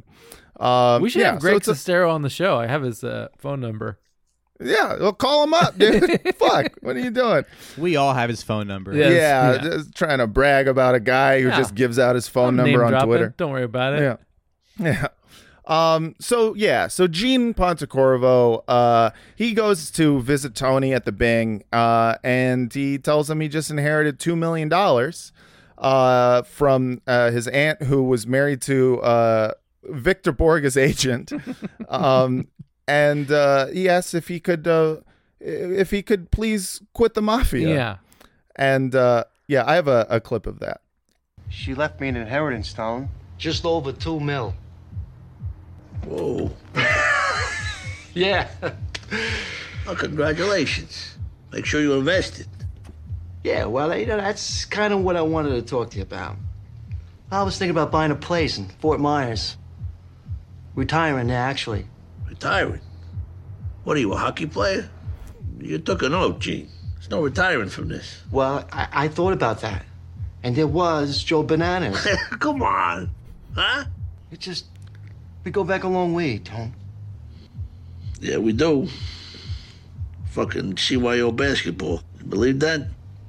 Um, We should yeah, have Greg so it's a- Sestero on the show. I have his uh, phone number. Yeah, well, call him up, dude. Fuck, what are you doing? We all have his phone number. Yeah. Yes, yeah, yeah. just trying to brag about a guy who Yeah. just gives out his phone I'm number name on dropping. Twitter. Don't worry about it. Yeah, yeah. Um, so yeah, so Gene Pontecorvo, uh, he goes to visit Tony at the Bing, uh, and he tells him he just inherited two million dollars, uh, from, uh, his aunt who was married to, uh, Victor Borga's agent. um, and, uh, he asks if he could, uh, if he could please quit the mafia. Yeah. And, uh, yeah, I have a, a clip of that. She left me an inheritance, Tone. Just over two mil. Whoa. Yeah. Well, congratulations. Make sure you invest it. Yeah, well, you know, that's kind of what I wanted to talk to you about. I was thinking about buying a place in Fort Myers. Retiring there, actually. Retiring? What are you, a hockey player? You took an oath, Gene. There's no retiring from this. Well, I, I thought about that. And there was Joe Bananas. Come on. Huh? It just... We go back a long way, Tom. Yeah, we do. Fucking C Y O basketball. You believe that?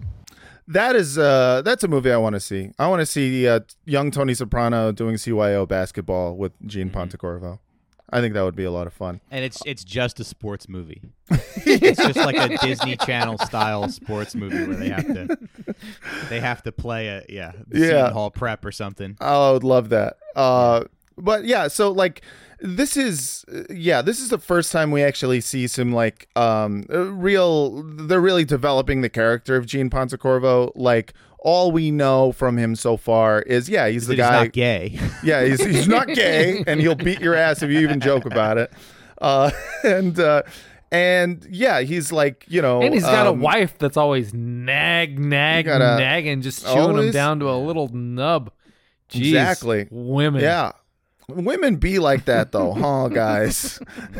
That is, uh, that's a movie I want to see. I want to see uh, young Tony Soprano doing C Y O basketball with Gene Pontecorvo. I think that would be a lot of fun. And it's it's just a sports movie. It's just like a Disney Channel style sports movie where they have to they have to play a yeah the Yeah. Seton Hall prep or something. Oh, I would love that. Uh, but yeah, so like this is uh, yeah, this is the first time we actually see some like um uh, real. They're really developing the character of Gene Pontecorvo. Like all we know from him so far is yeah, he's the That guy. He's not gay. Yeah, he's he's not gay, and he'll beat your ass if you even joke about it. Uh, and uh, and yeah, he's like you know, And he's got um, a wife that's always nag, nag, gotta- nagging, just chewing him always- down to a little nub. Jeez, Exactly. Women. Yeah. Women be like that though, huh, guys?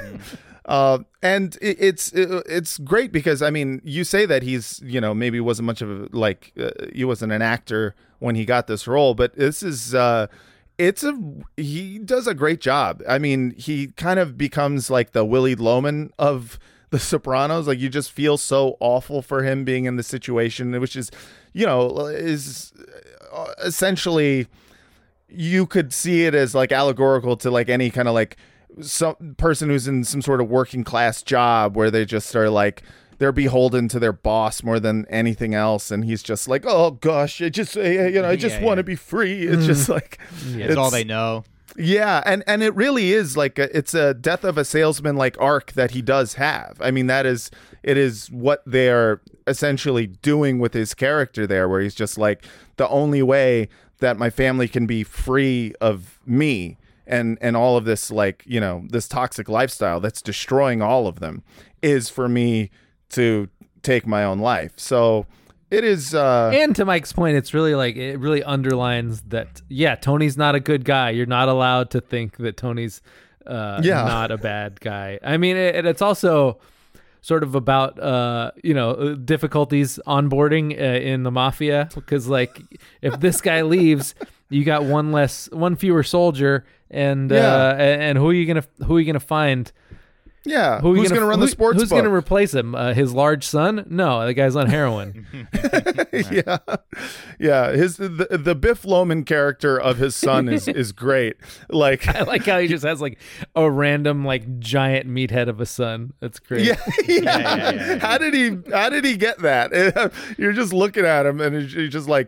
uh, and it, it's it, it's great because I mean, you say that he's you know maybe wasn't much of a like uh, he wasn't an actor when he got this role, but this is uh, it's a he does a great job. I mean, he kind of becomes like the Willie Loman of The Sopranos. Like you just feel so awful for him being in the situation, which is you know is essentially. You could see it as like allegorical to like any kind of like some person who's in some sort of working class job where they just are like they're beholden to their boss more than anything else, and he's just like, oh gosh, I just you know I just Yeah, want to yeah. be free. It's just like It's all they know. yeah, and and it really is like a, it's a death of a salesman like arc that he does have. I mean, that is it is what they're essentially doing with his character there, where he's just like the only way that my family can be free of me and and all of this like you know this toxic lifestyle that's destroying all of them is for me to take my own life. So it is uh And to Mike's point, it's really like it really underlines that yeah, Tony's not a good guy. You're not allowed to think that Tony's uh, Yeah. not a bad guy. I mean, it, it's also sort of about uh, you know difficulties onboarding uh, in the mafia because like if this guy leaves, you got one less, one fewer soldier, and Yeah. uh, and, and who are you gonna who are you gonna find? yeah Who are you who's gonna, run the who- sports Who's book? gonna replace him? Uh, his large son? No, the guy's on heroin. yeah, yeah. His the, the Biff Loman character of his son is is great. Like, I like how he just has like a random like giant meathead of a son. That's great. yeah, yeah. How did he? How did he get that? You're just looking at him, and you're just like,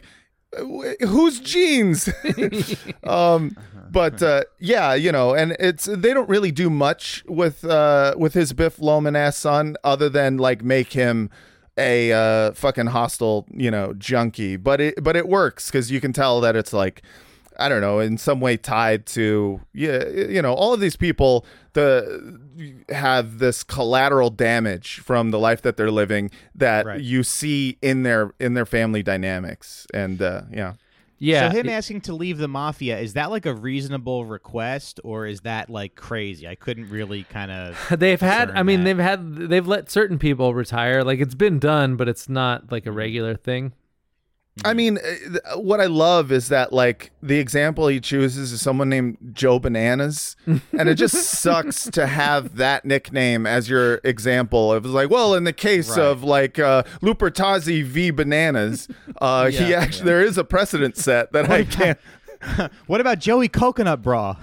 who's Jeans? um, but uh, yeah, you know, and it's they don't really do much with uh, with his Biff Loman ass son, other than like make him a uh, fucking hostile, you know, junkie. But it but it works because you can tell that it's like. I don't know, in some way tied to, yeah, you know, all of these people the have this collateral damage from the life that they're living that Right. you see in their in their family dynamics, and uh, yeah, Yeah. So him asking to leave the mafia, is that like a reasonable request or is that like crazy? I couldn't really kind of They've had, discern I mean, that. they've had, they've let certain people retire. Like it's been done, but it's not like a regular thing. I mean, uh, what I love is that like the example he chooses is someone named Joe Bananas, and it just sucks to have that nickname as your example. It was like, well, in the case Right. of like uh, Lupertazzi v Bananas, uh, he Yeah, actually there is a precedent set that I can't. What about Joey Coconut Bra?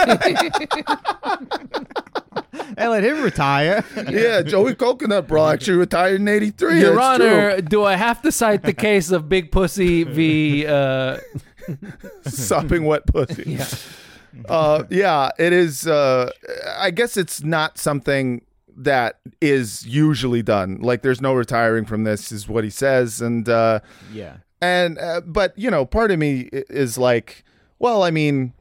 Hey, let him retire. Yeah, Joey Coconut Bra actually retired in eighty-three. Your That's Honor, true. do I have to cite the case of Big Pussy v. Uh... Sopping wet pussy. Yeah. Uh, yeah, it is. Uh, I guess it's not something that is usually done. Like, there's no retiring from this, is what he says. And uh, Yeah. and uh, but you know, part of me i- is like, well, I mean,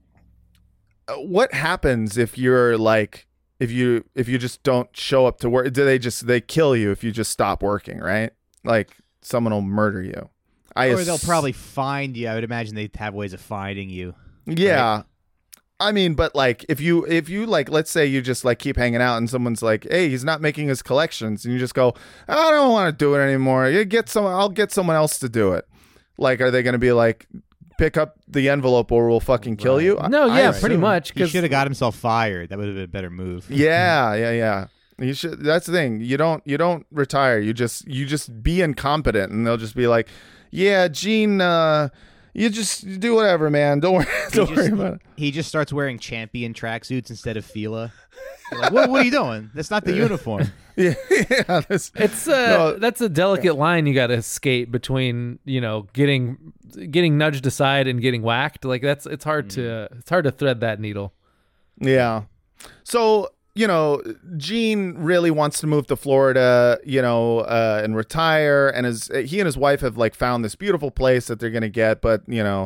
uh, what happens if you're like, if you if you just don't show up to work? Do they just they kill you if you just stop working? Right? Like, someone will murder you. I Or ass- they'll probably find you. I would imagine they'd have ways of finding you. Yeah. I mean, but like if you if you like let's say you just like keep hanging out and someone's like, "Hey, he's not making his collections." And you just go, "I don't want to do it anymore. You get some I'll get someone else to do it." Like, are they going to be like, "Pick up the envelope or we'll fucking kill you?" No, I yeah, assume. pretty much. He Because should have got himself fired. That would have been a better move. Yeah, yeah, yeah. You should that's the thing. You don't you don't retire. You just you just be incompetent and they'll just be like, "Yeah, Gene uh you just do whatever, man. Don't worry, don't He worry just, about it." he just starts wearing champion tracksuits instead of Fila. You're like, what, what are you doing? That's not the uniform. Yeah, yeah. This, it's uh, No. that's a delicate line you got to skate between, you know, getting getting nudged aside and getting whacked. Like, that's it's hard to it's hard to thread that needle. Yeah. So, you know, Gene really wants to move to Florida, you know, uh, and retire. And his he and his wife have like found this beautiful place that they're going to get. But, you know,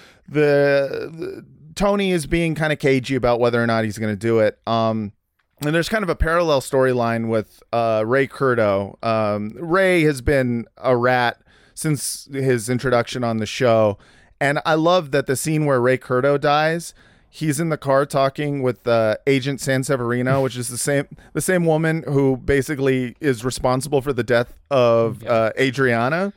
the, the Tony is being kind of cagey about whether or not he's going to do it. Um, and there's kind of a parallel storyline with uh, Ray Curto. Um, Ray has been a rat since his introduction on the show. And I love that the scene where Ray Curto dies, he's in the car talking with uh, Agent Sanseverino, which is the same the same woman who basically is responsible for the death of uh, Adriana.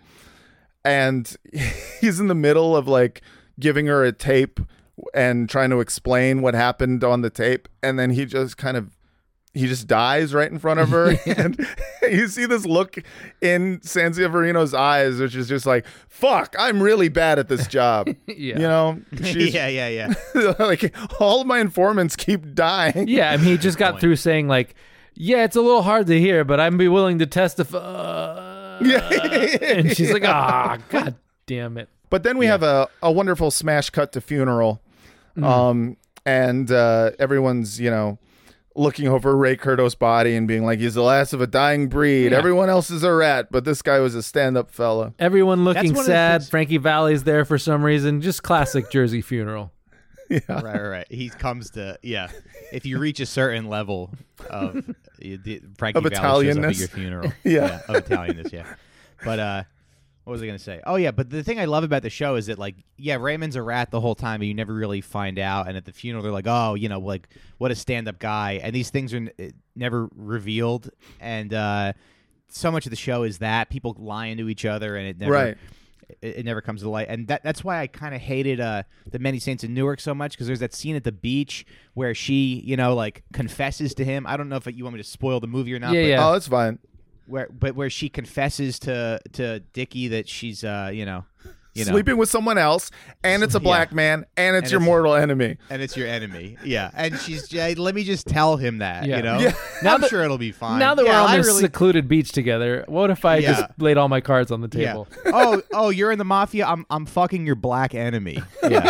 And he's in the middle of like giving her a tape and trying to explain what happened on the tape. And then he just kind of he just dies right in front of her. And you see this look in Sanseverino's eyes, which is just like, fuck, I'm really bad at this job. Yeah. You know? She's, yeah, yeah, yeah. like, all of my informants keep dying. Yeah, I mean, he just got point. through saying like, yeah, it's a little hard to hear, but I'd be willing to testify. Yeah. And she's like, ah, god damn it. But then we have a, a wonderful smash cut to funeral. Um, and uh, everyone's, you know, looking over Ray Curto's body and being like, he's the last of a dying breed. Yeah. Everyone else is a rat, but this guy was a stand-up fella. Everyone looking one of the sad. things- Frankie Valli's there for some reason. Just classic Jersey funeral. Yeah. Right, right, right. He comes to yeah. If you reach a certain level of uh, the, Frankie Of Valli shows up at Italianness. your funeral, Yeah. of Italianness, yeah. But uh, what was I gonna say? Oh yeah, but the thing I love about the show is that like yeah, Raymond's a rat the whole time, but you never really find out. And at the funeral, they're like, oh, you know, like what a stand-up guy, and these things are n- uh, never revealed. And uh, so much of the show is that people lying to each other, and it never. Right. It, it never comes to light, and that that's why I kind of hated uh, the Many Saints in Newark so much, because there's that scene at the beach where she, you know, like confesses to him. I don't know if you want me to spoil the movie or not. Yeah, but yeah. Oh, that's fine. Where, but where she confesses to to Dickie that she's, uh, you know, you know, Sleeping with someone else, and it's a black Yeah. man, and it's And your it's- mortal enemy. and it's your enemy. Yeah, and she's yeah, let me just tell him that. Yeah. You know, Yeah. Now I'm that- sure it'll be fine. Now that yeah, we're on I this really, secluded beach together, what if I Yeah. just laid all my cards on the yeah. table? oh, oh, you're in the mafia. I'm I'm fucking your black enemy. Yeah.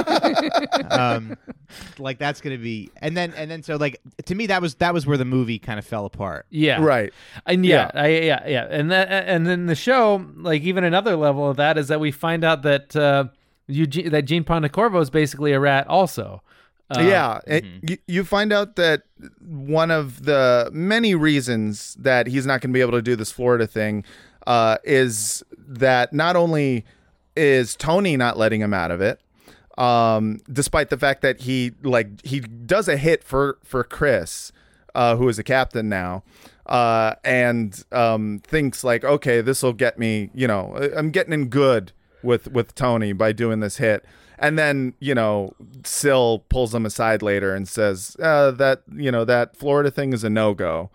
um, like that's gonna be, and then and then so like to me that was that was where the movie kind of fell apart. Yeah. Right. And yeah, I, yeah, yeah, and that, and then the show, like even another level of that is that we find out that uh, Eugene, that Gene Pontecorvo is basically a rat, also. Uh, yeah, it, you, you find out that one of the many reasons that he's not going to be able to do this Florida thing uh, is that not only is Tony not letting him out of it, um, despite the fact that he like he does a hit for for Chris, uh, who is a captain now, uh, and um, thinks like, okay, this will get me, you know, I'm getting in good with with Tony by doing this hit. And then, you know, Syl pulls him aside later and says uh, that, you know, that Florida thing is a no-go.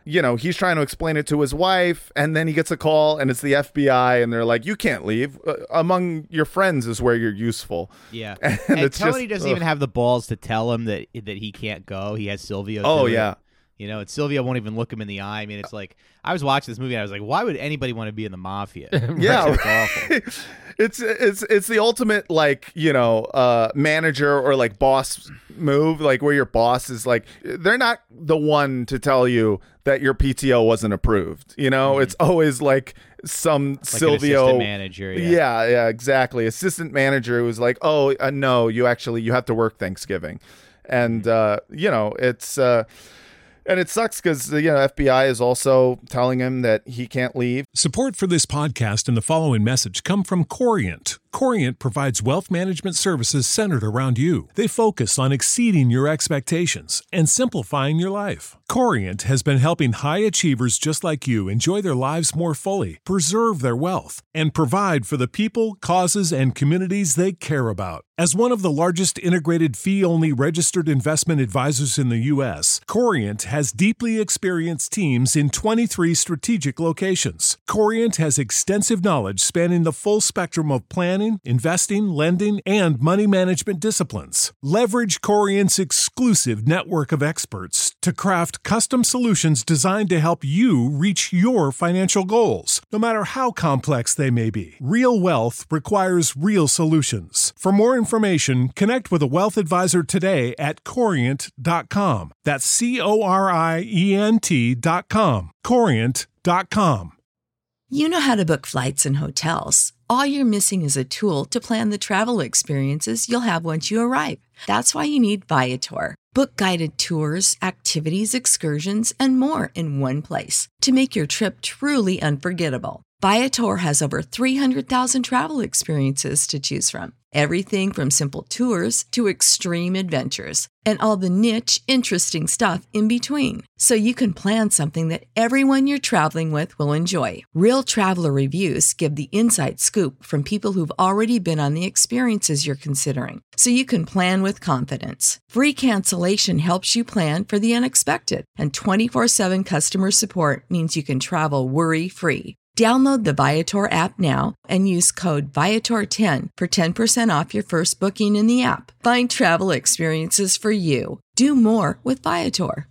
you know, he's trying to explain it to his wife, and then he gets a call, and it's the F B I, and they're like, you can't leave. Uh, among your friends is where you're useful. Yeah. And, And, it's Tony just, doesn't ugh. even have the balls to tell him that that he can't go. He has Silvio. Oh, do it. yeah. You know, and Silvio won't even look him in the eye. I mean, it's like, I was watching this movie and I was like, why would anybody want to be in the mafia? Yeah, It's awful. it's it's it's the ultimate, like, you know, uh, manager or like boss move, like where your boss is like, they're not the one to tell you that your P T O wasn't approved. You know, mm-hmm. It's always like some like Silvio an assistant manager. Yeah. yeah, yeah, exactly. Assistant manager who's like, oh uh, no, you actually you have to work Thanksgiving, and uh, you know, it's. Uh, And it sucks because, you know, F B I is also telling him that he can't leave. Support for this podcast and the following message come from Corient. Corient provides wealth management services centered around you. They focus on exceeding your expectations and simplifying your life. Corient has been helping high achievers just like you enjoy their lives more fully, preserve their wealth, and provide for the people, causes, and communities they care about. As one of the largest integrated fee-only registered investment advisors in the U S, Corient has deeply experienced teams in twenty-three strategic locations. Corient has extensive knowledge spanning the full spectrum of planning, investing, lending, and money management disciplines. Leverage Corient's exclusive network of experts to craft custom solutions designed to help you reach your financial goals, no matter how complex they may be. Real wealth requires real solutions. For more information, connect with a wealth advisor today at corient dot com. That's C O R I E N T dot com. corient dot com. You know how to book flights and hotels. All you're missing is a tool to plan the travel experiences you'll have once you arrive. That's why you need Viator. Book guided tours, activities, excursions, and more in one place to make your trip truly unforgettable. Viator has over three hundred thousand travel experiences to choose from. Everything from simple tours to extreme adventures and all the niche, interesting stuff in between. So you can plan something that everyone you're traveling with will enjoy. Real traveler reviews give the inside scoop from people who've already been on the experiences you're considering. So you can plan with confidence. Free cancellation helps you plan for the unexpected. And twenty-four seven customer support means you can travel worry-free. Download the Viator app now and use code Viator ten for ten percent off your first booking in the app. Find travel experiences for you. Do more with Viator.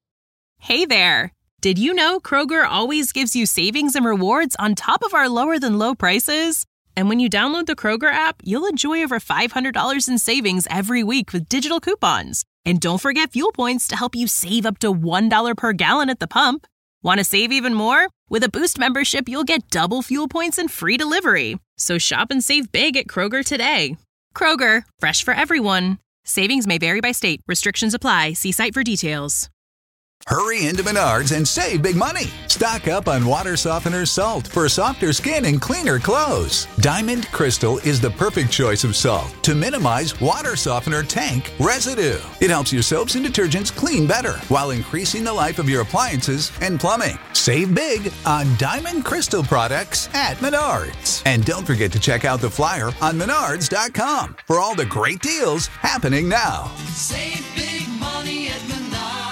Hey there! Did you know Kroger always gives you savings and rewards on top of our lower-than-low prices? And when you download the Kroger app, you'll enjoy over five hundred dollars in savings every week with digital coupons. And don't forget fuel points to help you save up to one dollar per gallon at the pump. Want to save even more? With a Boost membership, you'll get double fuel points and free delivery. So shop and save big at Kroger today. Kroger, fresh for everyone. Savings may vary by state. Restrictions apply. See site for details. Hurry into Menards and save big money. Stock up on water softener salt for softer skin and cleaner clothes. Diamond Crystal is the perfect choice of salt to minimize water softener tank residue. It helps your soaps and detergents clean better while increasing the life of your appliances and plumbing. Save big on Diamond Crystal products at Menards. And don't forget to check out the flyer on menards dot com for all the great deals happening now. Save big money at Menards.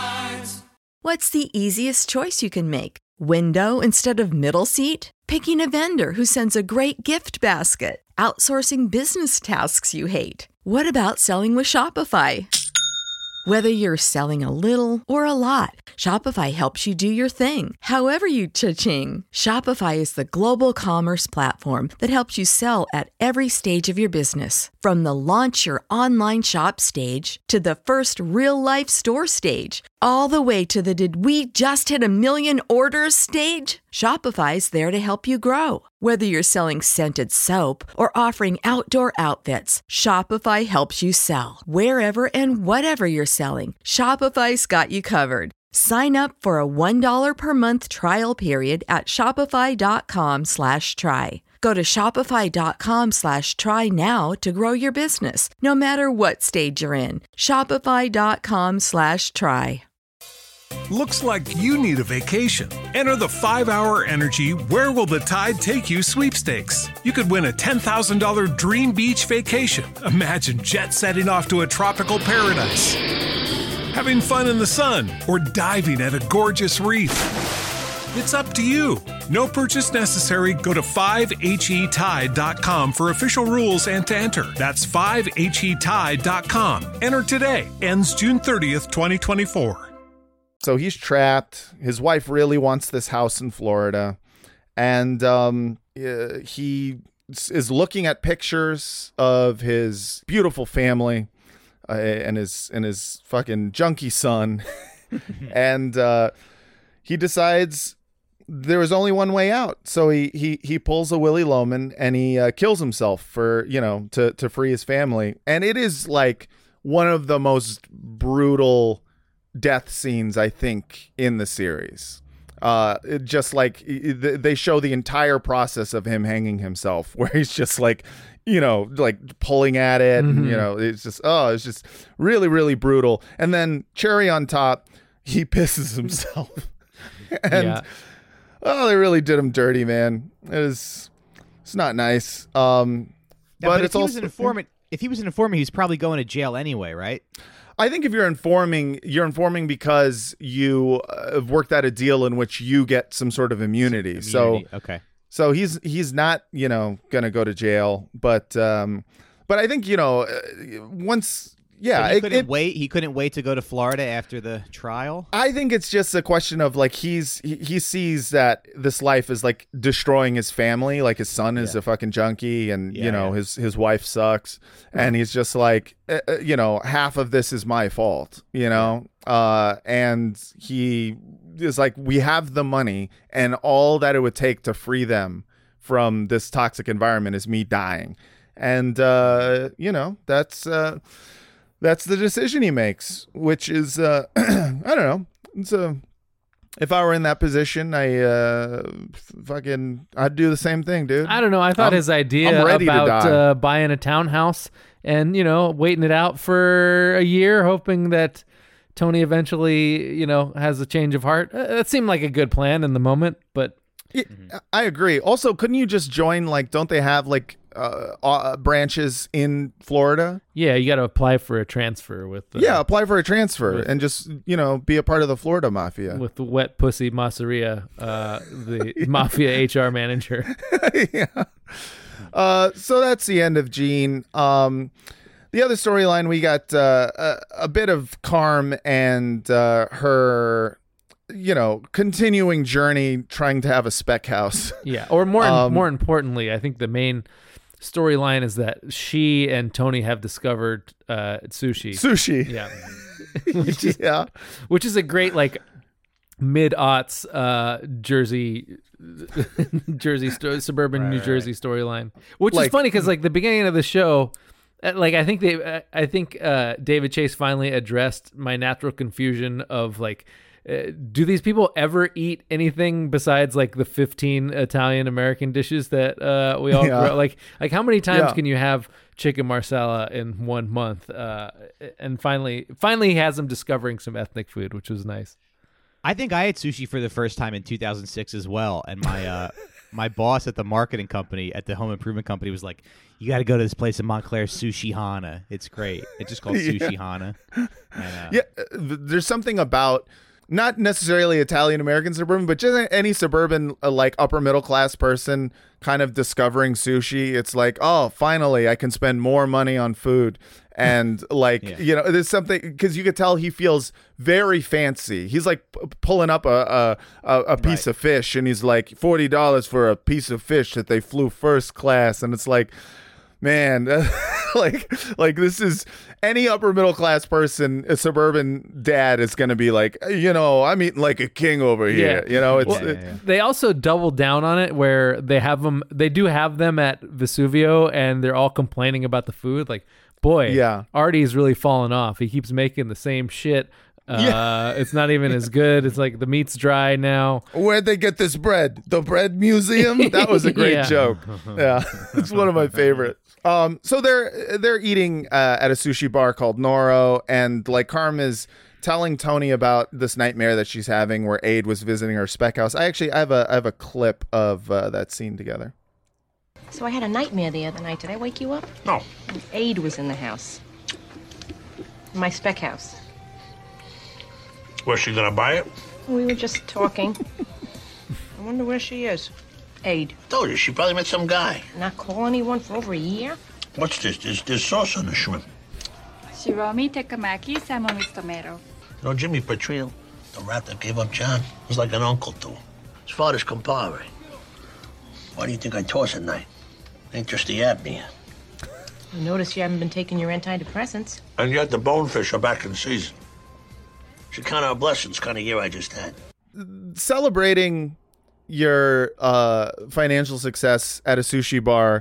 What's the easiest choice you can make? Window instead of middle seat? Picking a vendor who sends a great gift basket? Outsourcing business tasks you hate? What about selling with Shopify? Whether you're selling a little or a lot, Shopify helps you do your thing, however you cha-ching. Shopify is the global commerce platform that helps you sell at every stage of your business. From the launch your online shop stage to the first real-life store stage, all the way to the did we just hit a million orders stage? Shopify's there to help you grow. Whether you're selling scented soap or offering outdoor outfits, Shopify helps you sell. Wherever and whatever you're selling, Shopify's got you covered. Sign up for a one dollar per month trial period at shopify.com slash try. Go to shopify.com slash try now to grow your business, no matter what stage you're in. Shopify.com slash try. Looks like you need a vacation. Enter the five hour Energy Where Will the Tide Take You sweepstakes. You could win a ten thousand dollars dream beach vacation. Imagine jet setting off to a tropical paradise. having fun in the sun, or diving at a gorgeous reef? It's up to you. No purchase necessary. Go to five H E tide dot com for official rules and to enter. That's five H E tide dot com. Enter today. Ends June thirtieth, twenty twenty-four. So he's trapped. His wife really wants this house in Florida. And um, uh, he is looking at pictures of his beautiful family uh, and his and his fucking junkie son. and uh, he decides there was only one way out. So he he he pulls a Willy Loman and he uh, kills himself for, you know, to to free his family. And it is like one of the most brutal death scenes, I think, in the series. Uh, it just like it, they show the entire process of him hanging himself, where he's just like, you know, like pulling at it. Mm-hmm. And, you know, it's just, oh, it's just really, really brutal. And then cherry on top, he pisses himself. and Yeah. oh, they really did him dirty, man. It is, it's not nice. Um, Yeah, but, but if it's he also was an informant, if he was an informant, he's probably going to jail anyway, right? I think if you're informing, you're informing because you uh, have worked out a deal in which you get some sort of immunity. Immunity, So, okay. so he's he's not, you know, gonna go to jail. But um, but I think, you know, uh, once yeah, But he it- couldn't it- wait. He couldn't wait to go to Florida after the trial. I think it's just a question of like he's he, he sees that this life is like destroying his family, like his son is Yeah. a fucking junkie, and Yeah, you know yeah. his his wife sucks, and he's just like uh, uh, you know half of this is my fault, you know, uh, and he is like, we have the money, and all that it would take to free them from this toxic environment is me dying, and uh, you know that's. Uh, That's the decision he makes, which is, uh, I don't know. It's a, if I were in that position, I uh, fucking, I'd do the same thing, dude. I don't know. I thought I'm- his idea I'm ready to about die. uh, buying a townhouse and, you know, waiting it out for a year, hoping that Tony eventually, you know, has a change of heart. Uh, that seemed like a good plan in the moment, but Yeah, I agree. Also, couldn't you just join, like, don't they have, like, uh, uh, branches in Florida? yeah, you got to apply for a transfer with the, Yeah, apply for a transfer with- and just, you know, be a part of the Florida Mafia. with the wet pussy Masseria, uh, the mafia H R manager. yeah. Uh, so that's the end of Gene. Um, the other storyline, we got uh, a, a bit of Carm and uh, her, you know, continuing journey trying to have a spec house. Yeah, or more Um, more importantly, I think the main storyline is that she and Tony have discovered uh, sushi. Sushi. Yeah, which is yeah. which is a great like mid aughts uh, Jersey Jersey sto- suburban Right, New right, Jersey storyline, which is Like- funny because like the beginning of the show. uh, Like I think they, uh, I think uh, David Chase finally addressed my natural confusion of like, uh, do these people ever eat anything besides like the fifteen Italian American dishes that uh, we all Yeah. grew up? Like, like how many times Yeah. can you have chicken marsala in one month? Uh, and finally, finally, he has them discovering some ethnic food, which was nice. I think I had sushi for the first time in two thousand six as well, and my uh, my boss at the marketing company, at the home improvement company, was like, "You got to go to this place in Montclair, Sushi Hana. It's great. It's just called Sushi Yeah. Hana." And, uh, Yeah, uh, th- there's something about not necessarily Italian American suburban, but just any suburban, uh, like upper middle class person kind of discovering sushi. It's like, oh, finally, I can spend more money on food. And like, Yeah. you know, there's something because you could tell he feels very fancy. He's like p- pulling up a a, a, a piece Right. of fish, and he's like forty dollars for a piece of fish that they flew first class, and it's like, man, like like this is any upper middle class person, a suburban dad is going to be like, you know, I'm eating like a king over here. Yeah. You know, it's Yeah, yeah, it- yeah. They also doubled down on it where they have them. They do have them at Vesuvio, and they're all complaining about the food. Like, boy, Yeah. Artie's really fallen off. He keeps making the same shit. Uh, It's not even as good. It's like the meat's dry now. where'd they get this bread? The bread museum? That was a great Yeah. joke. Yeah, it's one of my favorites. Um, so they're they're eating uh, at a sushi bar called Noro, and like Carm is telling Tony about this nightmare that she's having, where Aide was visiting her spec house. I actually I have a I have a clip of uh, that scene together. So I had a nightmare the other night. Did I wake you up? No. Aide was in the house. My spec house. Where's she gonna buy it? We were just talking. I wonder where she is. Aid. Told you, she probably met some guy. Not call anyone for over a year? What's this? There's, there's sauce on the shrimp. Shiromi teppanyaki, salmon with tomato. You know, Jimmy Petrino, the rat that gave up John, was like an uncle to him. His father's compadre. Why do you think I toss at night? Ain't just the apnea. I notice you haven't been taking your antidepressants. And yet the bonefish are back in season. Should count our blessings kind of year I just had. Celebrating your uh, financial success at a sushi bar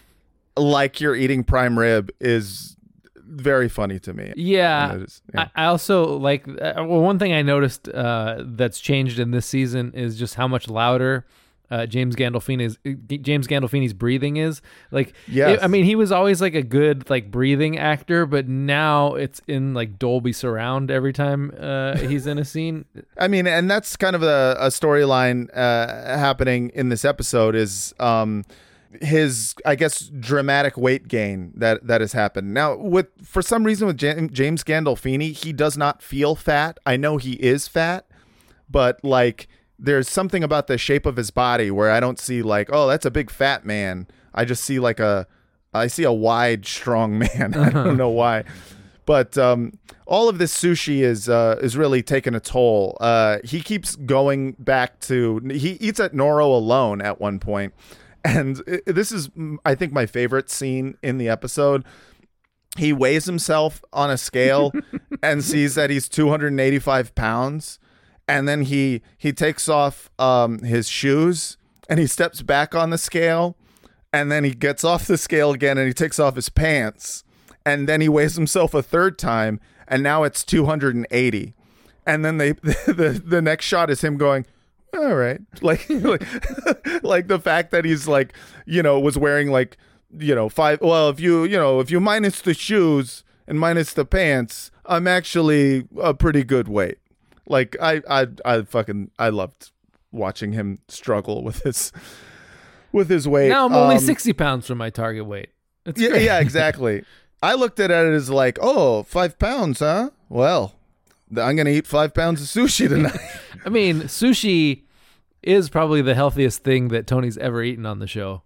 like you're eating prime rib is very funny to me. Yeah. Is, yeah. I, I also like, uh, well, one thing I noticed uh, that's changed in this season is just how much louder uh, James Gandolfini's James Gandolfini's breathing is. Like, yes. it, I mean, he was always like a good like breathing actor, but now it's in like Dolby surround every time uh, he's in a scene. I mean, and that's kind of a, a storyline uh, happening in this episode is um, his, I guess, dramatic weight gain that, that has happened. Now, with for some reason with J- James Gandolfini, he does not feel fat. I know he is fat, but like there's something about the shape of his body where I don't see like, oh, that's a big fat man. I just see like a, I see a wide, strong man. I don't know why. But um, all of this sushi is uh, is really taking a toll. Uh, he keeps going back to, he eats at Noro alone at one point. And it, this is, I think, my favorite scene in the episode. He weighs himself on a scale and sees that he's two hundred eighty-five pounds. And then he he takes off um, his shoes and he steps back on the scale. And then he gets off the scale again and he takes off his pants. And then he weighs himself a third time. And now it's two hundred eighty. And then they the, the next shot is him going, all right. Like, like, like the fact that he's like, you know, was wearing like, you know, five. Well, if you, you know, if you minus the shoes and minus the pants, I'm actually a pretty good weight. Like I, I, I fucking, I loved watching him struggle with his, with his weight. Now I'm only um, sixty pounds from my target weight. It's yeah, great. yeah, exactly. I looked at it as like, oh, five pounds, huh? Well, I'm going to eat five pounds of sushi tonight. I mean, sushi is probably the healthiest thing that Tony's ever eaten on the show.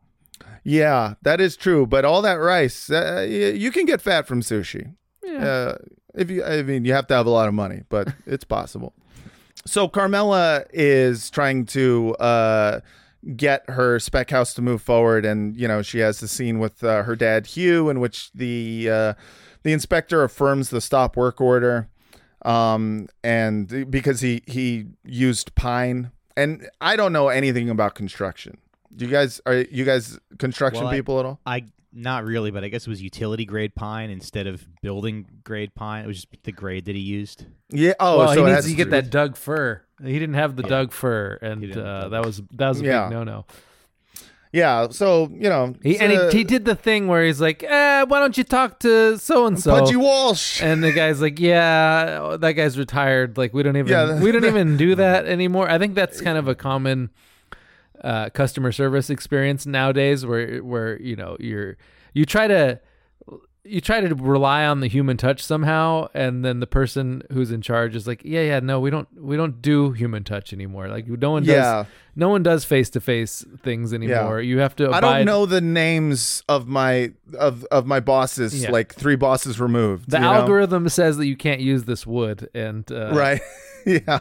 Yeah, that is true. But all that rice, uh, you can get fat from sushi. Yeah. Uh, if you, I mean, you have to have a lot of money, but it's possible. So Carmela is trying to uh, get her spec house to move forward, and you know she has the scene with uh, her dad Hugh, in which the uh, the inspector affirms the stop work order, um, and because he he used pine, and I don't know anything about construction. Do you guys are you guys construction well, I, people at all? I not really, but I guess it was utility grade pine instead of building grade pine. It was just the grade that he used. Yeah. Oh, well, so he it needs has to to get do- that Doug fur. He didn't have the Doug fur, and uh, that was that was a Yeah. big no no. Yeah. So you know, He, and uh, he, he did the thing where he's like, eh, why don't you talk to so and so, Pudgy Walsh? And the guy's like, yeah, that guy's retired. Like we don't even Yeah. we don't even do that anymore. I think that's kind of a common uh, customer service experience nowadays, where where you know you're you try to you try to rely on the human touch somehow, and then the person who's in charge is like, yeah, yeah, no, we don't we don't do human touch anymore. Like no one does Yeah. no one does face to face things anymore. You have to. Abide. I don't know the names of my of of my bosses. Yeah. Like three bosses removed. The you know? algorithm says that you can't use this wood, and uh, Right. Yeah.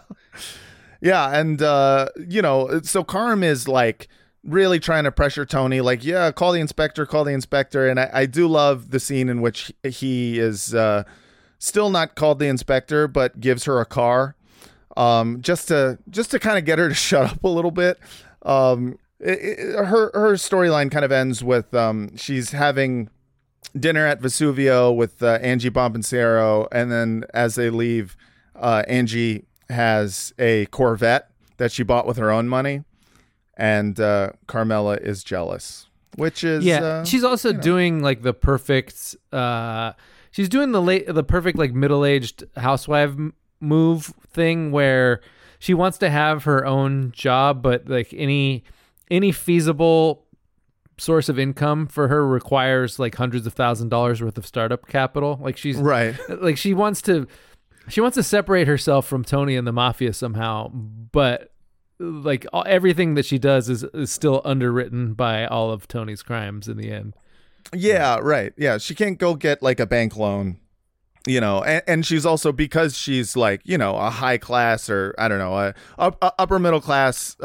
Yeah, and uh, you know, so Carm is like really trying to pressure Tony, like, yeah, call the inspector, call the inspector. And I, I do love the scene in which he is uh, still not called the inspector, but gives her a car, um, just to just to kind of get her to shut up a little bit. Um, it, it, her her storyline kind of ends with um, she's having dinner at Vesuvio with uh, Angie Bompancero, and then as they leave, uh, Angie has a Corvette that she bought with her own money. And uh, Carmela is jealous, which is yeah. Uh, she's also you know. doing like the perfect. Uh, she's doing the late, the perfect like middle aged housewife m- move thing where she wants to have her own job, but like any any feasible source of income for her requires like hundreds of thousand dollars worth of startup capital. Like she's right. Like she wants to. She wants to separate herself from Tony and the mafia somehow, but like all, everything that she does is, is still underwritten by all of Tony's crimes in the end. Yeah, right. Yeah, she can't go get like a bank loan, you know, and, and she's also, because she's like, you know, a high class or I don't know, a, a, a upper middle class,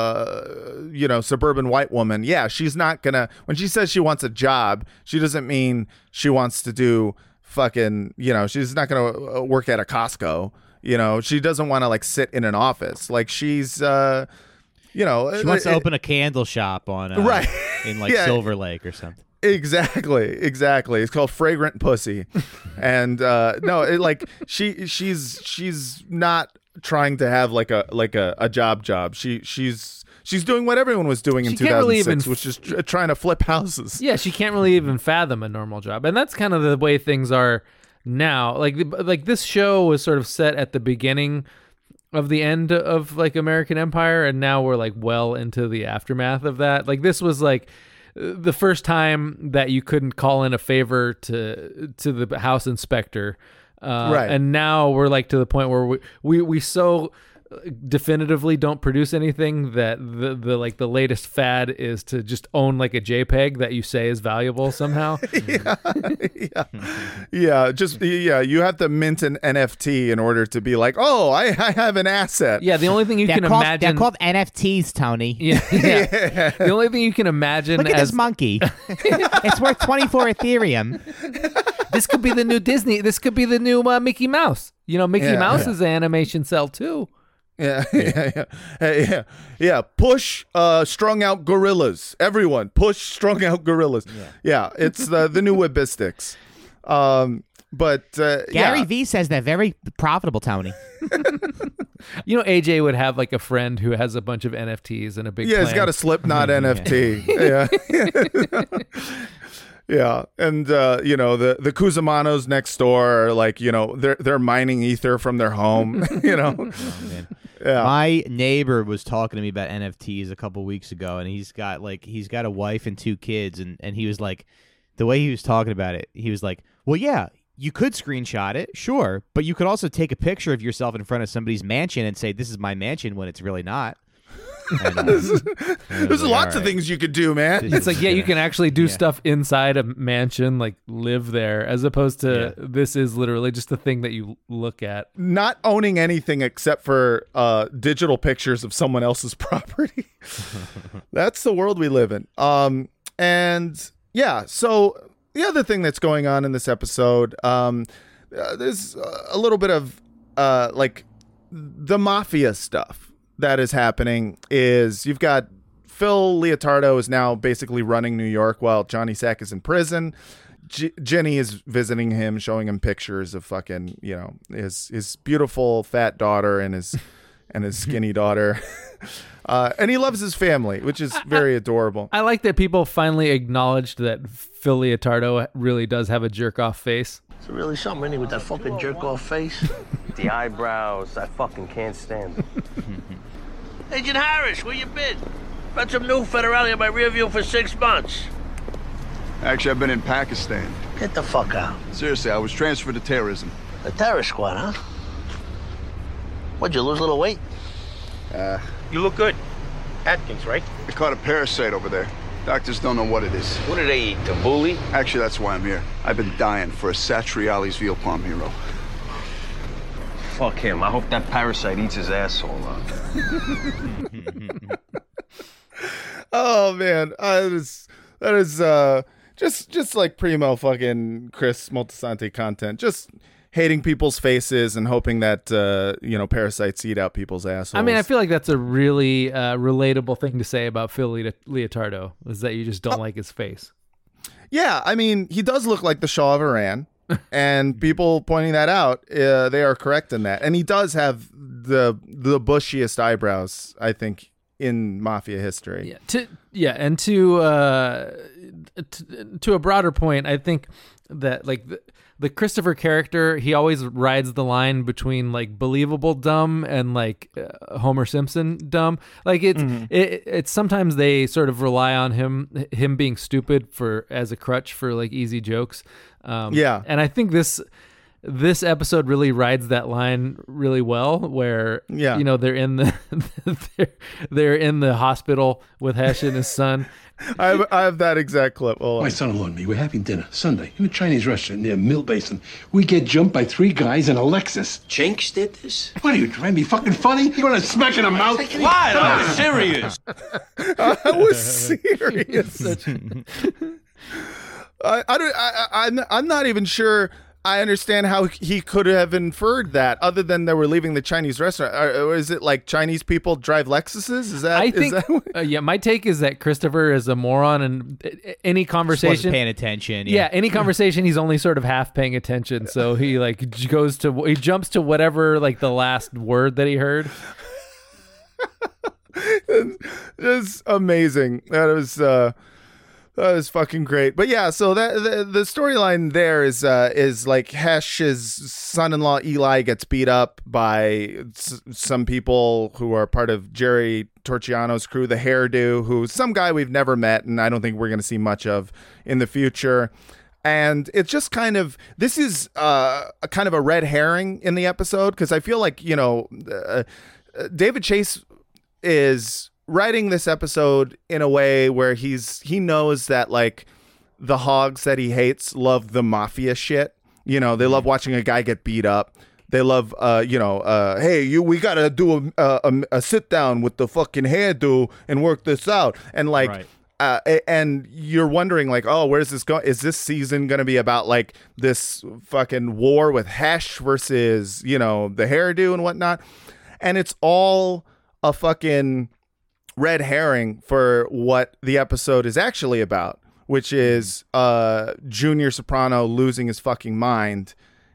uh, you know, suburban white woman. Yeah, she's not gonna, when she says she wants a job, she doesn't mean she wants to do fucking, you know, she's not gonna work at a Costco. You know, she doesn't want to like sit in an office. Like she's, uh, you know, she wants it, to open a candle shop on, uh, right, in like yeah. Silver Lake or something. Exactly, exactly. It's called Fragrant Pussy, and uh, no, it, like she, she's, she's not trying to have like a like a, a job job. She, she's. She's doing what everyone was doing in She two can't really thousand six, even- which is tr- trying to flip houses. Yeah, she can't really even fathom a normal job, and that's kind of the way things are now. Like, like this show was sort of set at the beginning of the end of like American Empire, and now we're like well into the aftermath of that. Like this was like the first time that you couldn't call in a favor to to the house inspector, uh, Right. And now we're like to the point where we we, we so definitively don't produce anything that the, the like the latest fad is to just own like a JPEG that you say is valuable somehow. yeah, yeah, yeah. Just yeah, you have to mint an N F T in order to be like, oh, I, I have an asset. Yeah, the only thing you they're can called, imagine They're called N F Ts, Tony. Yeah, yeah. The only thing you can imagine Look at as this monkey. It's worth twenty-four Ethereum. This could be the new Disney. This could be the new uh, Mickey Mouse. You know, Mickey Yeah, Mouse yeah. is an animation cell too. Yeah, yeah, yeah, Hey, yeah, yeah. Push uh, strung out gorillas. Everyone, push strung out gorillas. Yeah, yeah it's the the new Wibbistics. Um, but uh, Gary yeah. V says they're very profitable, Tony. You know, A J would have like a friend who has a bunch of N F Ts and a big Yeah, plan. he's got a Slipknot N F T. Yeah. Yeah, and uh, you know the the Kuzamanos next door are like, you know, they're they're mining ether from their home. You know, Oh, yeah. My neighbor was talking to me about N F Ts a couple weeks ago, and he's got like he's got a wife and two kids, and and he was like, the way he was talking about it, he was like, well, yeah, you could screenshot it, sure, but you could also take a picture of yourself in front of somebody's mansion and say this is my mansion when it's really not. And, uh, There's like, lots all of right. things you could do, man. It's like, yeah, you can actually do Yeah. stuff inside a mansion, like live there, as opposed to this is literally just a thing that you look at. Not owning anything except for uh, digital pictures of someone else's property. That's the world we live in. Um, and yeah, so the other thing that's going on in this episode, um, uh, there's a little bit of uh, like the mafia stuff that is happening. Is you've got Phil Leotardo is now basically running New York while Johnny Sack is in prison. G- Jenny is visiting him, showing him pictures of fucking, you know, his his beautiful fat daughter and his and his skinny daughter. Uh, and he loves his family, which is very adorable. I like that people finally acknowledged that Phil Leotardo really does have a jerk off face. It's really something, ain't he, with that fucking jerk-off face? The eyebrows, I fucking can't stand them. Agent Harris, where you been? Got some new federale in my rear view for six months. Actually, I've been in Pakistan. Get the fuck out. Seriously, I was transferred to terrorism. The terror squad, huh? What'd you lose a little weight? Uh, You look good. Atkins, right? I caught a parasite over there. Doctors don't know what it is. What do they eat, tabbouleh? Actually, that's why I'm here. I've been dying for a Satriali's veal palm hero. Fuck him. I hope that parasite eats his asshole out. Oh man, uh, that is that is uh, just just like primo fucking Chris Moltisanti content. Just hating people's faces and hoping that uh, you know, parasites eat out people's assholes. I mean, I feel like that's a really uh, relatable thing to say about Phil Le- Leotardo, is that you just don't like his face. Yeah, I mean, he does look like the Shah of Iran, and people pointing that out, uh, they are correct in that. And he does have the the bushiest eyebrows, I think, in mafia history. Yeah, to yeah, and to uh, to, to a broader point, I think that like the, the Christopher character, he always rides the line between like believable dumb and like uh, Homer Simpson dumb. Like it's Mm-hmm. it, it's sometimes they sort of rely on him him being stupid for as a crutch for like easy jokes. Um, Yeah. and I think this this episode really rides that line really well, where Yeah. you know they're in the they're, they're in the hospital with Hesh and his son. I have, I have that exact clip. Hold on. My son-in-law and me, we're having dinner Sunday in a Chinese restaurant near Mill Basin. We get jumped by three guys in a Lexus. Chinks did this? What are you trying to be fucking funny? You want to smack in the mouth? What? I was serious. I was serious. I, I don't. I, I, I'm. I'm not even sure. I understand how he could have inferred that, other than they were leaving the Chinese restaurant. Or, or is it like Chinese people drive Lexuses? Is that? I is think. that what- uh, yeah, my take is that Christopher is a moron, and uh, any Just conversation, wasn't paying attention. yeah, any conversation, he's only sort of half paying attention. So he like j- goes to he jumps to whatever like the last word that he heard. It's amazing. That was uh that was fucking great. But yeah, so that the, the storyline there is uh is like Hesh's son-in-law Eli gets beat up by s- some people who are part of Jerry Torchiano's crew, the hairdo, who's some guy we've never met and I don't think we're going to see much of in the future. And it's just kind of, this is uh, a kind of a red herring in the episode, because I feel like, you know, uh, David Chase is writing this episode in a way where he's he knows that like the hogs that he hates love the mafia shit. You know, they love watching a guy get beat up. They love, uh, you know, uh, hey, you, we gotta do a, a, a sit down with the fucking hairdo and work this out. And like, Right. uh, a- and you're wondering like, oh, where's this going? Is this season gonna be about like this fucking war with Hesh versus, you know, the hairdo and whatnot? And it's all a fucking red herring for what the episode is actually about, which is uh Junior Soprano losing his fucking mind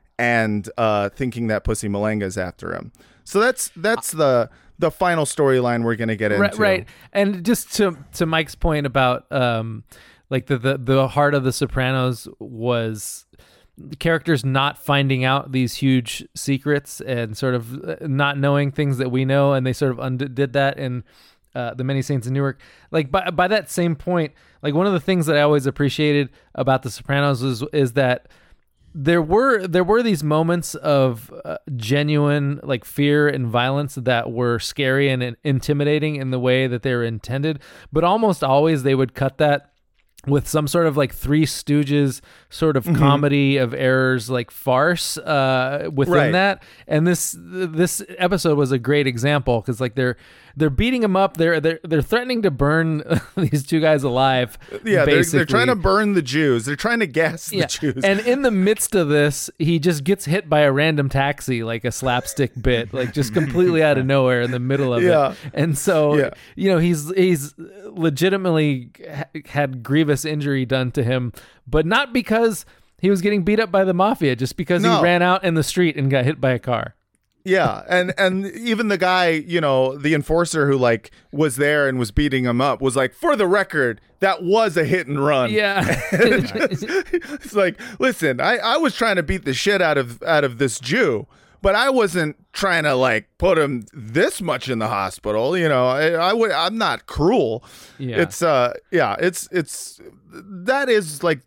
and uh thinking that Pussy Malenga is after him. So that's that's the the final storyline we're gonna get into. Right, right. And just to to Mike's point about um like the the, the heart of the Sopranos was characters not finding out these huge secrets and sort of not knowing things that we know, and they sort of undid that in uh, the Many Saints of Newark. Like by by that same point, like one of the things that I always appreciated about the Sopranos is is that there were there were these moments of uh, genuine like fear and violence that were scary and, and intimidating in the way that they were intended, but almost always they would cut that with some sort of like Three Stooges sort of Mhm. comedy of errors, like farce uh, within Right. that. And this this episode was a great example, because like they're they're beating them up. They're they're they're threatening to burn these two guys alive. Yeah, they're, they're basically. trying to burn the Jews. They're trying to gas the Yeah. Jews. And in the midst of this, he just gets hit by a random taxi, like a slapstick bit, like just completely out of nowhere in the middle of Yeah. it. And so, Yeah. you know, he's he's legitimately ha- had grievous injury done to him, but not because he was getting beat up by the mafia, just because No. he ran out in the street and got hit by a car. Yeah, and and even the guy, you know, the enforcer who like was there and was beating him up was like, for the record, that was a hit and run. Yeah. And it just- it's like, listen, I, I was trying to beat the shit out of out of this Jew, but I wasn't trying to like put him this much in the hospital. You know, I, I would I'm not cruel. Yeah. It's uh yeah, it's it's that is like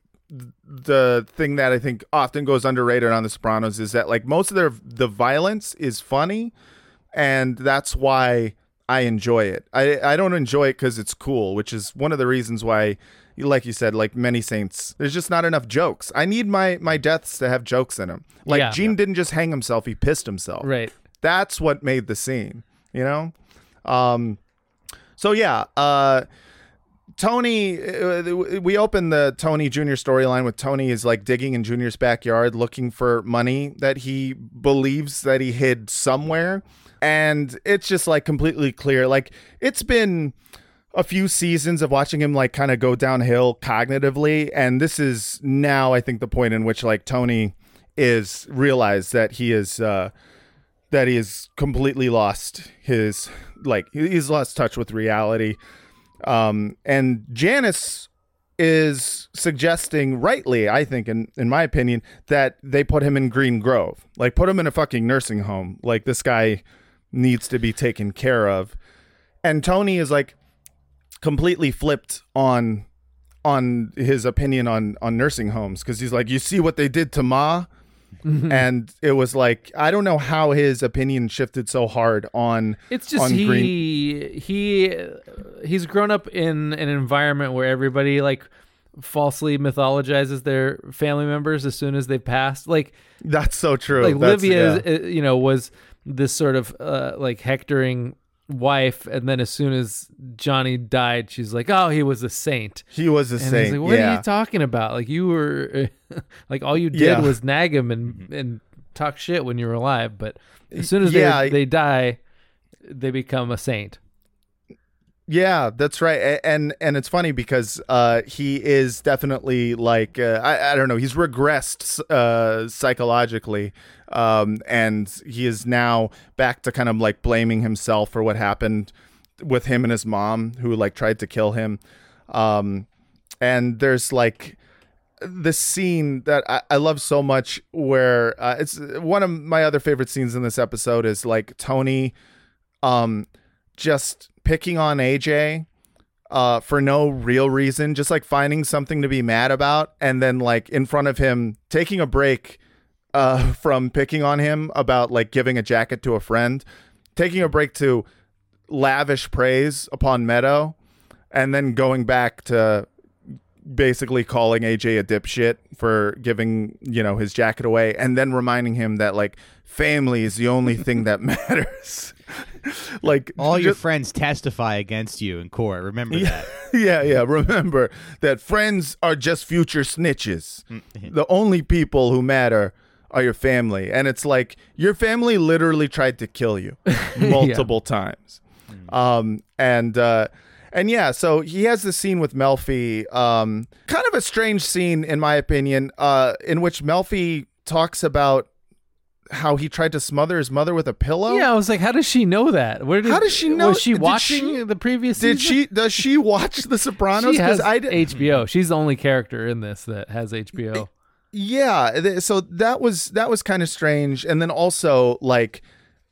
the thing that I think often goes underrated on The Sopranos is that like most of their the violence is funny, and that's why I enjoy it. I I don't enjoy it because it's cool, which is one of the reasons why, like you said, like Many Saints, there's just not enough jokes. I need my my deaths to have jokes in them. Like Yeah. Gene didn't just hang himself; he pissed himself. Right. That's what made the scene. You know. Um. So yeah. Uh. Tony, uh, we open the Tony Junior storyline with Tony is like digging in Junior's backyard looking for money that he believes that he hid somewhere. And it's just like completely clear. Like it's been a few seasons of watching him like kind of go downhill cognitively. And this is now, I think, the point in which like Tony is realized that he is, uh, that he has completely lost his, like he's lost touch with reality. Um, and Janice is suggesting rightly, I think, in, in my opinion, that they put him in Green Grove, like put him in a fucking nursing home. Like this guy needs to be taken care of. And Tony is like completely flipped on, on his opinion on, on nursing homes. Cause he's like, you see what they did to Ma? And it was like, I don't know how his opinion shifted so hard on It's just on he Green. he he's grown up in an environment where everybody like falsely mythologizes their family members as soon as they've passed. Like That's so true. Like That's- Livia, yeah. uh, you know, was this sort of uh, like hectoring wife, and then as soon as Johnny died, she's like, "Oh, he was a saint. He was a and saint, He's like, what are yeah. you talking about? Like you were, like all you did Yeah. was nag him and and talk shit when you were alive. But as soon as Yeah, they they die, they become a saint." Yeah, that's right. A- And and it's funny because uh, he is definitely like, uh, I, I don't know, he's regressed uh, psychologically. Um, and he is now back to kind of like blaming himself for what happened with him and his mom, who like tried to kill him. Um, and there's like this scene that I, I love so much where uh, it's one of my other favorite scenes in this episode is like Tony um, just picking on A J uh, for no real reason, just like finding something to be mad about. And then like in front of him, taking a break uh, from picking on him about like giving a jacket to a friend, taking a break to lavish praise upon Meadow, and then going back to basically calling A J a dipshit for giving, you know, his jacket away, and then reminding him that like family is the only thing that matters. Like all your just- friends testify against you in court. Remember that. yeah, yeah. Remember that friends are just future snitches. The only people who matter are your family. And it's like your family literally tried to kill you multiple times. Um, and uh, and yeah, so he has this scene with Melfi, um, kind of a strange scene in my opinion, uh, in which Melfi talks about how he tried to smother his mother with a pillow. Yeah, I was like, how does she know that? Where did, How does she know? Was she Did watching she- the previous Did season? she? Does she watch The Sopranos? She has I did- H B O. She's the only character in this that has H B O. Yeah, th- so that was that was kind of strange, and then also like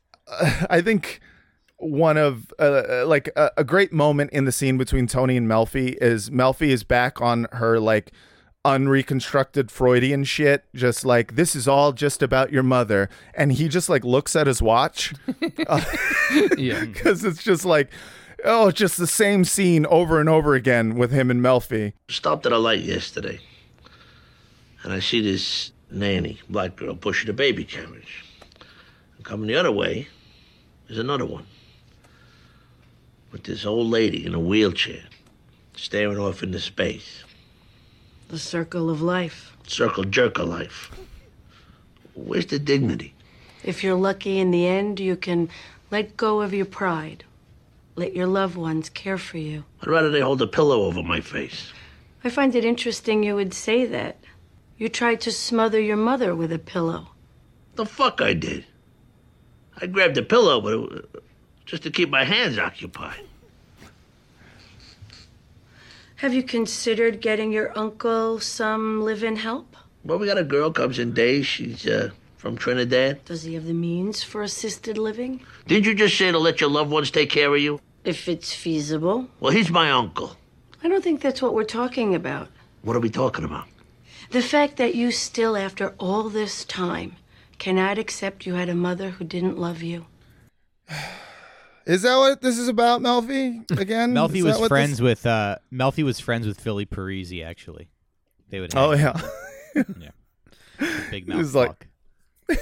uh, I think one of uh, like a, a great moment in the scene between Tony and Melfi is Melfi is back on her like unreconstructed Freudian shit, just like this is all just about your mother, and he just like looks at his watch, uh, Yeah, because it's just like. Oh, just the same scene over and over again with him and Melfi. Stopped at a light yesterday, and I see this nanny, black girl, pushing a baby carriage. And coming the other way is another one, with this old lady in a wheelchair, staring off into space. The circle of life. Circle jerk of life. Where's the dignity? If you're lucky in the end, you can let go of your pride. Let your loved ones care for you. I'd rather they hold a pillow over my face. I find it interesting you would say that. You tried to smother your mother with a pillow. The fuck I did. I grabbed the pillow, but it was just to keep my hands occupied. Have you considered getting your uncle some live-in help? Well, we got a girl comes in days. She's uh, from Trinidad. Does he have the means for assisted living? Didn't you just say to let your loved ones take care of you? If it's feasible. Well, he's my uncle. I don't think that's what we're talking about. What are we talking about? The fact that you still, after all this time, cannot accept you had a mother who didn't love you. Is that what this is about, Melfi? Again, Melfi Is was that what friends this- with uh, Melfi was friends with Philly Parisi. Actually, they would. Oh hang yeah, yeah. Big It mouth was like- talk.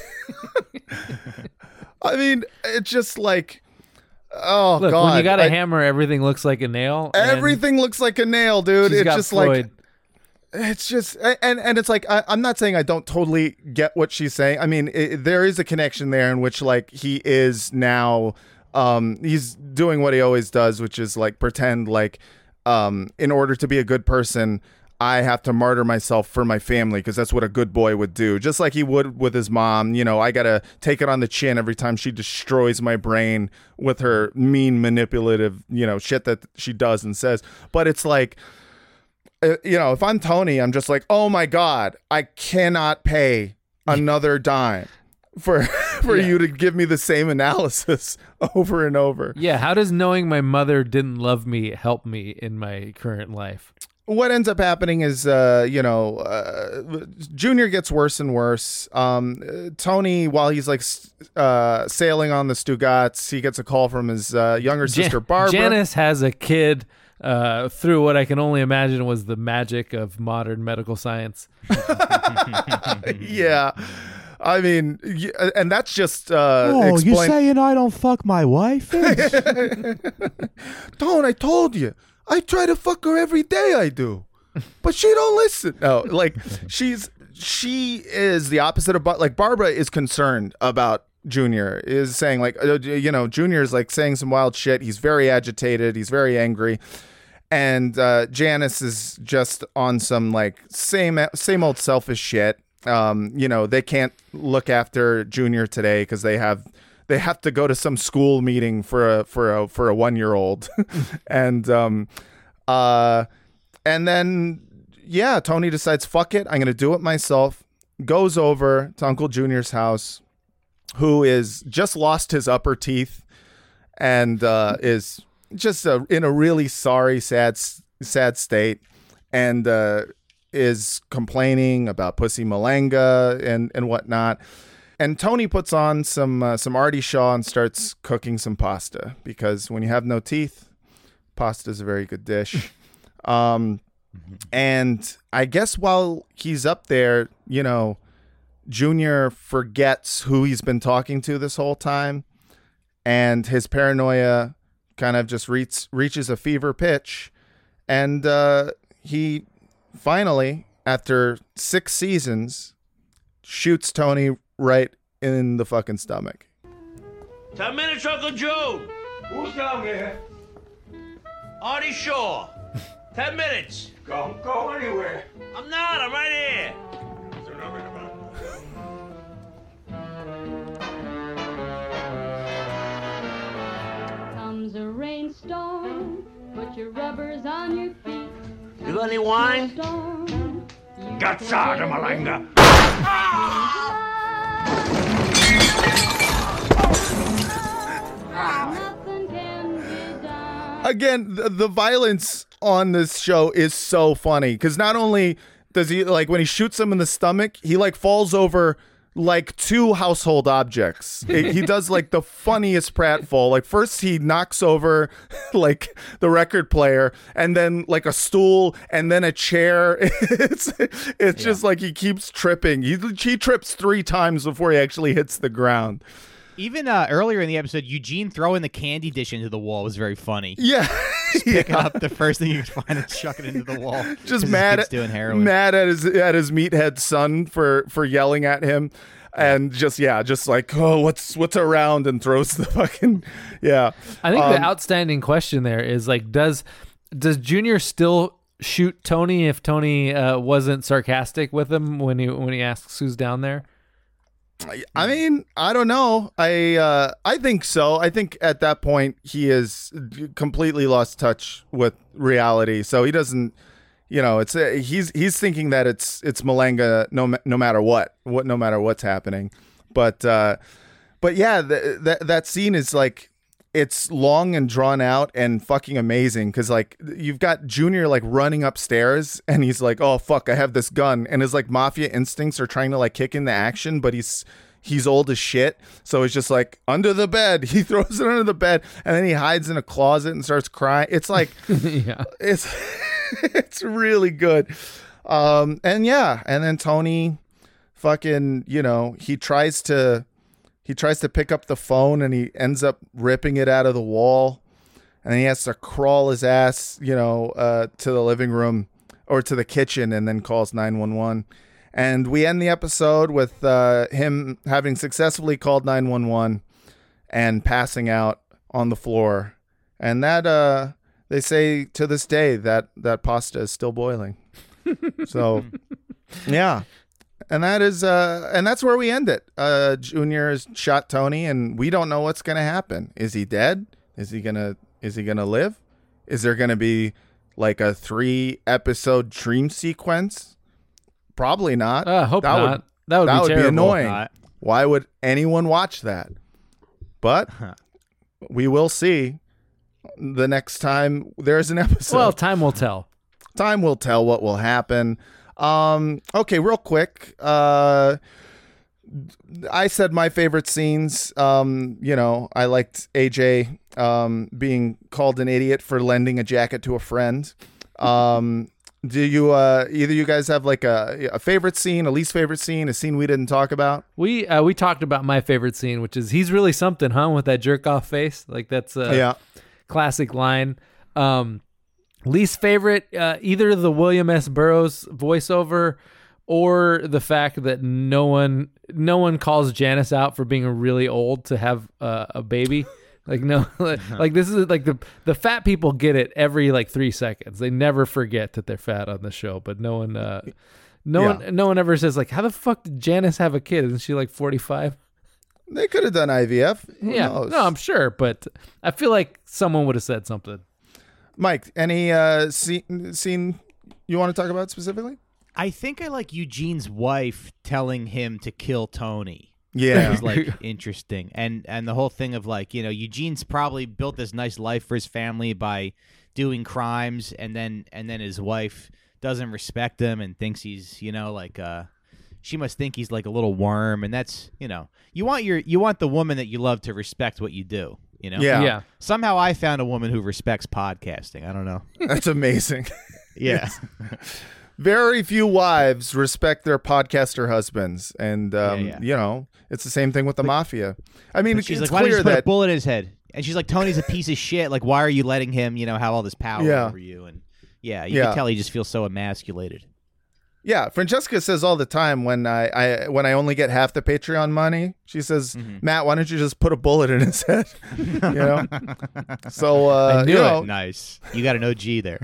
I mean, it's just like, oh Look, god, when you got a I- hammer, everything looks like a nail. and everything looks like a nail, dude. she's It's got just Freud. like. It's just, and and it's like I, I'm not saying I don't totally get what she's saying. I mean, it, there is a connection there in which like he is now, um, he's doing what he always does, which is like pretend like, um, in order to be a good person, I have to martyr myself for my family because that's what a good boy would do. Just like he would with his mom. You know, I gotta take it on the chin every time she destroys my brain with her mean, manipulative, you know, shit that she does and says. But it's like. Uh, you know, if I'm Tony, I'm just like, oh my God, I cannot pay another dime for for Yeah. you to give me the same analysis over and over. Yeah, how does knowing my mother didn't love me help me in my current life? what ends up happening is, uh, you know, uh, Junior gets worse and worse. Um, Tony, while he's like uh, sailing on the Stugats, he gets a call from his uh, younger sister, Jan- Barbara. Janice has a kid uh, through what I can only imagine was the magic of modern medical science. Yeah. I mean, y- and that's just uh, Oh, explain- you saying I don't fuck my wife? Don't, I told you. I try to fuck her every day, I do. But she don't listen. No, like, she's, she is the opposite of, Bar- like, Barbara is concerned about Junior, is saying, like, uh, you know, Junior is, like, saying some wild shit. He's very agitated. He's very angry. And uh, Janice is just on some, like, same, same old selfish shit. Um, you know, they can't look after Junior today because they have... They have to go to some school meeting for a for a for a one year old, and um, uh, and then yeah, Tony decides, fuck it, I'm gonna do it myself. Goes over to Uncle Junior's house, who is just lost his upper teeth, and uh, is just a, in a really sorry, sad, sad state, and uh, is complaining about Pussy Malanga and and whatnot. And Tony puts on some uh, some Artie Shaw and starts cooking some pasta, because when you have no teeth, pasta is a very good dish. Um, and I guess while he's up there, you know, Junior forgets who he's been talking to this whole time, and his paranoia kind of just reach, reaches a fever pitch, and uh, he finally, after six seasons, shoots Tony right in the fucking stomach. Ten minutes, Uncle Joe. Who's down there? Artie Shaw. Ten minutes. Don't go anywhere. I'm not. I'm right here. Comes a rainstorm. Put your rubbers on your feet. You got any wine? Gazzada, Malanga. Again, the, the violence on this show is so funny, because not only does he, like, when he shoots him in the stomach, he like falls over like two household objects. It- he does like the funniest pratfall. Like, first he knocks over like the record player, and then like a stool, and then a chair. It's it's just like he keeps tripping. He he trips three times before he actually hits the ground. Even uh, earlier in the episode, Eugene throwing the candy dish into the wall was very funny. Yeah. Just picking up the first thing you could find and chucking it into the wall. Just 'cause mad his kid's at doing heroin. mad at his at his meathead son for for yelling at him, and just yeah, just like, oh, what's what's around, and throws the fucking yeah. I think Um, the outstanding question there is, like, does does Junior still shoot Tony if Tony uh, wasn't sarcastic with him when he when he asks who's down there? I mean, I don't know. I uh, I think so. I think at that point he has completely lost touch with reality. So he doesn't, you know, it's uh, he's he's thinking that it's it's Malanga no ma- no matter what what no matter what's happening. But uh, but yeah, th- that that scene is like, it's long and drawn out and fucking amazing, because like you've got Junior like running upstairs, and he's like, oh fuck, I have this gun, and his like mafia instincts are trying to like kick in the action, but he's he's old as shit, so he's just like, under the bed. He throws it under the bed, and then he hides in a closet and starts crying. It's like yeah, it's it's really good. Um and yeah, and then Tony fucking, you know, he tries to He tries to pick up the phone, and he ends up ripping it out of the wall, and then he has to crawl his ass, you know, uh, to the living room or to the kitchen, and then calls nine one one. And we end the episode with uh, him having successfully called nine one one and passing out on the floor. And that, uh, they say to this day that that pasta is still boiling. So, yeah. And that is, uh, and that's where we end it. Uh, Junior has shot Tony, and we don't know what's going to happen. Is he dead? Is he gonna? Is he gonna live? Is there going to be like a three episode dream sequence? Probably not. I uh, hope that not. Would, that would, that be, would terrible. be annoying. Not. Why would anyone watch that? But we will see the next time there's an episode. Well, time will tell. Time will tell what will happen. Um, okay, real quick. Uh, I said my favorite scenes. Um, you know, I liked A J um, being called an idiot for lending a jacket to a friend. Um, do you uh, either you guys have like a, a favorite scene, a least favorite scene, a scene we didn't talk about? We uh, we talked about my favorite scene, which is he's really something, huh? With that jerk off face, like that's a yeah. classic line. Um, least favorite, uh, either the William S. Burroughs voiceover or the fact that no one no one calls Janice out for being really old to have uh, a baby. Like no, like this is like the the fat people get it every like three seconds. They never forget that they're fat on the show, but no one, uh, no Yeah. one, no one ever says like, how the fuck did Janice have a kid? Isn't she like forty-five? They could have done I V F. Who Yeah, knows? no, I'm sure, but I feel like someone would have said something. Mike, any uh, scene, scene you want to talk about specifically? I think I like Eugene's wife telling him to kill Tony. Yeah. It was like interesting. And and the whole thing of like, you know, Eugene's probably built this nice life for his family by doing crimes, and then and then his wife doesn't respect him and thinks he's, you know, like uh she must think he's like a little worm, and that's, you know, you want your you want the woman that you love to respect what you do, you know? Yeah. Yeah. Somehow I found a woman who respects podcasting. I don't know. That's amazing. Yeah. Very few wives respect their podcaster husbands, and um, Yeah, yeah. you know it's the same thing with the mafia. I mean, But it's she's like, clear why don't you just put a that bullet in his head? And she's like, Tony's a piece of shit. Like, why are you letting him, you know, have all this power Yeah. over you? And yeah, you Yeah. can tell he just feels so emasculated. yeah, Francesca says all the time when I, I when I only get half the Patreon money, she says, Mm-hmm. Matt, why don't you just put a bullet in his head? you know. So uh, I knew you it. know, Nice. You got an O G there.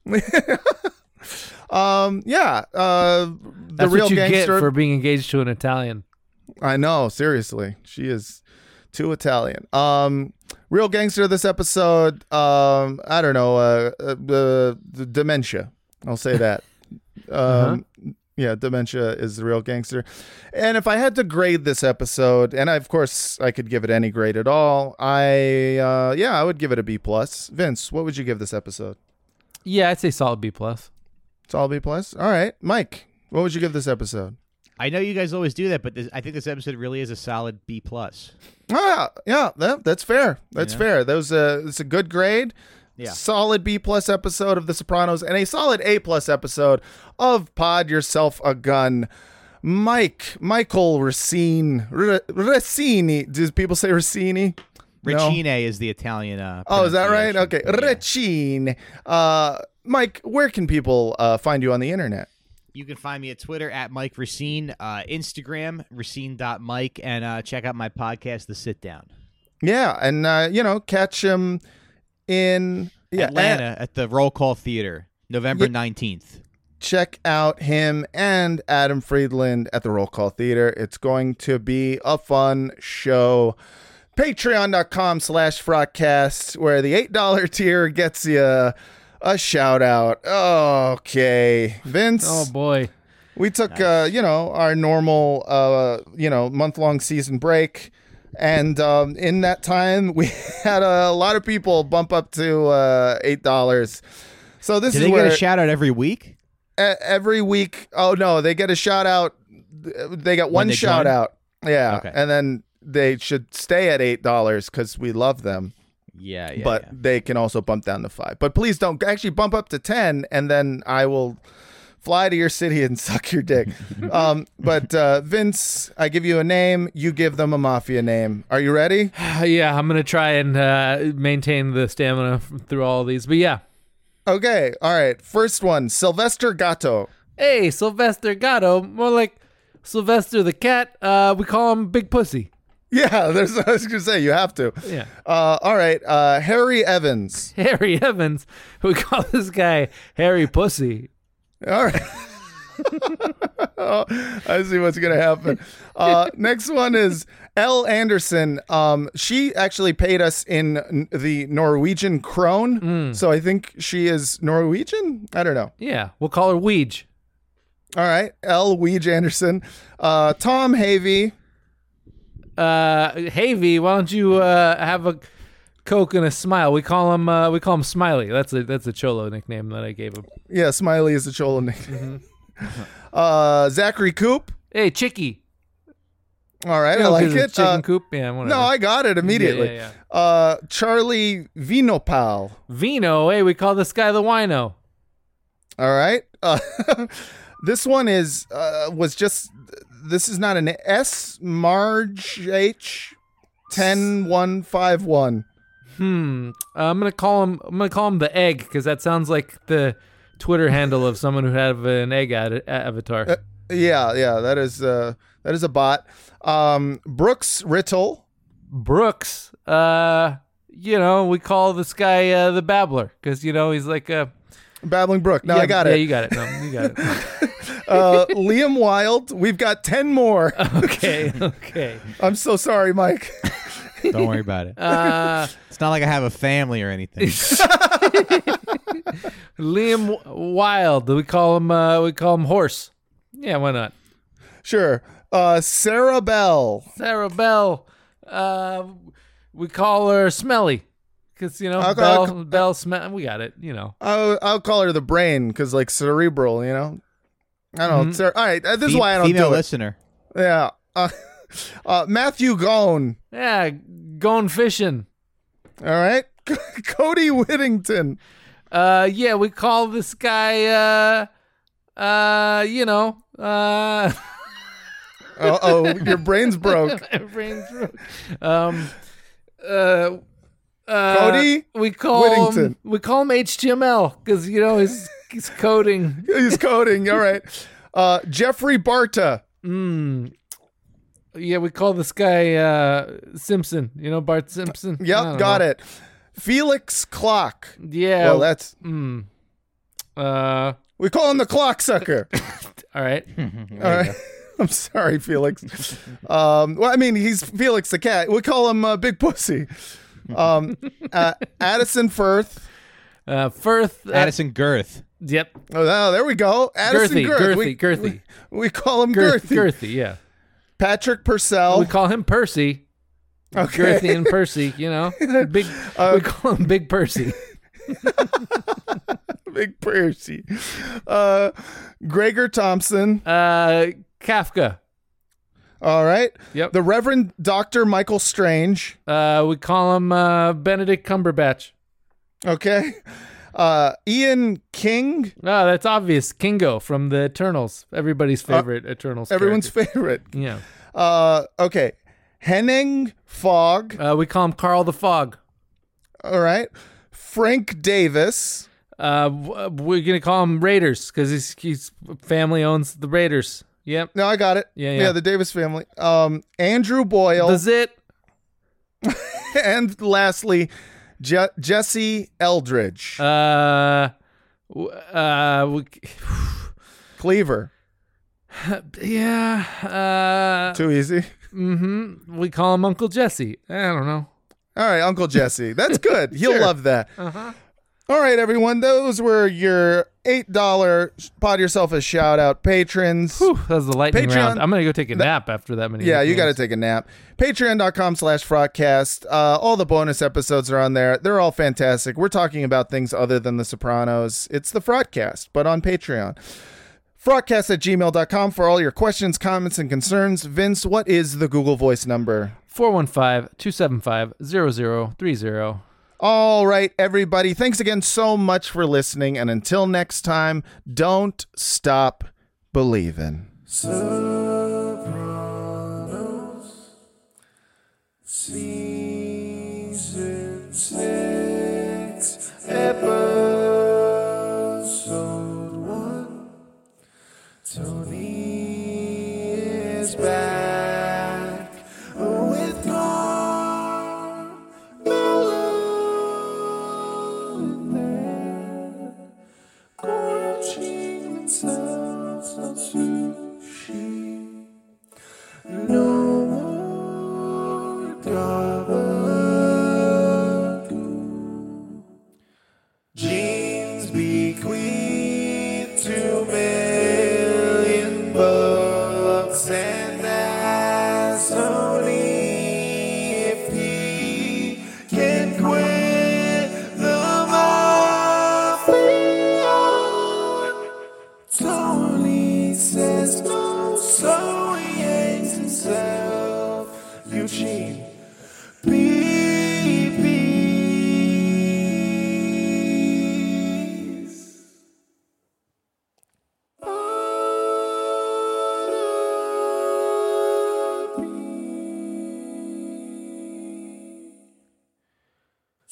um, yeah, uh, the That's real what you gangster. get for being engaged to an Italian. I know, seriously. She is too Italian. Um, real gangster this episode. Um, I don't know. Uh, uh, uh, the dementia. I'll say that. Um, yeah, dementia is the real gangster. And if I had to grade this episode, and I, of course I could give it any grade at all, I uh, yeah, I would give it a B plus. Vince, what would you give this episode? Yeah, I'd say solid B plus. It's all B plus. All right, Mike, what would you give this episode? I know you guys always do that, but this, I think this episode really is a solid B plus. Ah, yeah, that, that's fair. That's Yeah. fair. That was a it's a good grade. Yeah. Solid B plus episode of The Sopranos and a solid A plus episode of Pod Yourself a Gun. Mike, Michael Racine, R- Racini. Do people say Racini? No? Ricine is the Italian. Uh, Oh, is that right? Okay, pronunciation. Racine. Uh, Mike, where can people uh, find you on the internet? You can find me at Twitter at Mike Racine, uh, Instagram, racine dot mike, and uh, check out my podcast, The Sit Down. Yeah, and uh, you know, catch him in yeah, Atlanta at the Roll Call Theater, November nineteenth. Check out him and Adam Friedland at the Roll Call Theater. It's going to be a fun show. Patreon.com slash Frotcast, where the eight dollar tier gets you a shout out. Okay, Vince. Oh boy. We took, uh, you know, our normal, uh, you know, month-long season break. And um, in that time, we had a lot of people bump up to uh, eight dollars. So this Do is they where get a shout out every week? e- every week. Oh no, they get a shout out. They get one they shout join? out. Yeah, Okay. and then they should stay at eight dollars because we love them. Yeah, yeah. but yeah. they can also bump down to five. But please don't actually bump up to ten, and then I will fly to your city and suck your dick. um, but uh, Vince, I give you a name. You give them a mafia name. Are you ready? Yeah, I'm gonna try and uh, maintain the stamina f- through all of these. But yeah, Okay. All right. First one, Sylvester Gatto. hey, Sylvester Gatto, more like Sylvester the cat. Uh, we call him Big Pussy. Yeah, there's. I was gonna say you have to. Yeah. Uh, all right. Uh, Harry Evans. Harry Evans. We call this guy Harry Pussy. All right. Oh, I see what's gonna happen. Uh, next one is Elle Anderson. Um, she actually paid us in n- the Norwegian krone, so I think she is Norwegian. I don't know. Yeah, we'll call her Weege. All right, Elle Weege Anderson. Uh, Tom Havey. Uh, Havey, why don't you uh, have a Coke and a smile. We call him uh, we call him Smiley. That's a that's a Cholo nickname that I gave him. Yeah, Smiley is the Cholo nickname. Mm-hmm. uh, Zachary Coop. Hey, Chicky. All right, You know, I like 'cause it's it. Chicken Uh, Coop. Yeah, whatever. no, I got it immediately. Yeah, yeah, Uh, Charlie Vinopal. Vino. Hey, we call this guy the Wino. All right. Uh, this one is uh, was just. This is not an S. Marge H. Ten one five one. Hmm. Uh, I'm gonna call him. I'm gonna call him the Egg because that sounds like the Twitter handle of someone who had an egg ad- avatar. Uh, yeah, yeah, that is uh, that is a bot. Um, Brooks Rittle. Brooks. Uh, you know, we call this guy uh, the Babbler because you know he's like a Babbling Brook. No, yeah, I got yeah, it. you got it. No, you got it. uh, Liam Wild. We've got ten more. Okay, okay. I'm so sorry, Mike. Don't worry about it. Uh, it's not like I have a family or anything. Liam Wild. We call him. Uh, we call him Horse. Yeah, why not? Sure. Uh, Sarah Bell. Sarah Bell. Uh, we call her Smelly because you know I'll- Bell. I'll- Bell Smell. We got it. You know. I'll, I'll call her the brain because like cerebral, you know. I don't know. Mhm. Sarah, all right, uh, this is Fe- why I don't female do it. listener. Yeah. Uh, uh, Matthew Gone. Yeah, going fishing. All right. Cody Whittington. Uh, yeah, we call this guy. Uh, uh, you know. Uh. Uh oh, your brain's broke. My brain's broke. Um, uh, uh, Cody we call Whittington. him. We call him H T M L because you know he's he's coding. He's coding. All right. Uh, Jeffrey Barta. Mm. Yeah, we call this guy uh, Simpson. You know Bart Simpson. I Yep, don't got know. it. Felix Clock. Yeah. Well, that's. Mm. Uh. We call him the clock sucker. All right. All right. I'm sorry, Felix. Um, well, I mean, he's Felix the cat. We call him uh, Big Pussy. Um, uh, Addison Firth. Uh, Firth. Uh, Addison Girth. Yep. Oh, no, there we go. Addison Girthy. Girth. Girthy. We, Girthy. We, we call him Girth, Girthy. Girthy. Yeah. Patrick Purcell. We call him Percy. Okay. Girthy and Percy. You know, big. Uh, we call him Big Percy. Big Percy. Uh, Gregor Thompson. Uh, Kafka. All right. Yep. The Reverend Doctor Michael Strange. Uh, we call him uh, Benedict Cumberbatch. Okay. Uh, Ian King. Oh, that's obvious. Kingo from the Eternals. Everybody's favorite Eternals. Everyone's character. favorite. Yeah. Uh, okay. Henning Fogg. Uh, we call him Carl the Fog. All right. Frank Davis. Uh, w- we're gonna call him Raiders because his his family owns the Raiders. Yep. No, I got it. Yeah, yeah. Yeah, the Davis family. Um, Andrew Boyle. The Zit. And lastly, Je- Jesse Eldridge. Uh, w- uh, we, Cleaver. yeah. Uh, Too easy. mm-hmm. We call him Uncle Jesse. I don't know. All right, Uncle Jesse. That's good. He'll Sure. love that. Uh-huh. All right, everyone. Those were your eight dollars Pod Yourself a Shout Out patrons. Whew, that was the lightning Patreon- round. I'm gonna go take a nap after that many. Yeah, you got to nicknames. take a nap. Patreon.com slash Frogcast. Uh, all the bonus episodes are on there. They're all fantastic. We're talking about things other than The Sopranos. It's the Frogcast, but on Patreon. Frogcast at gmail dot com for all your questions, comments, and concerns. Vince, what is the Google Voice number? four one five, two seven five, zero zero three zero. All right, everybody. Thanks again so much for listening. And until next time, don't stop believing. Sopranos, season six, episode one. Tony is back with Carmelo in there, gorging themselves on sushi. No more gabagool.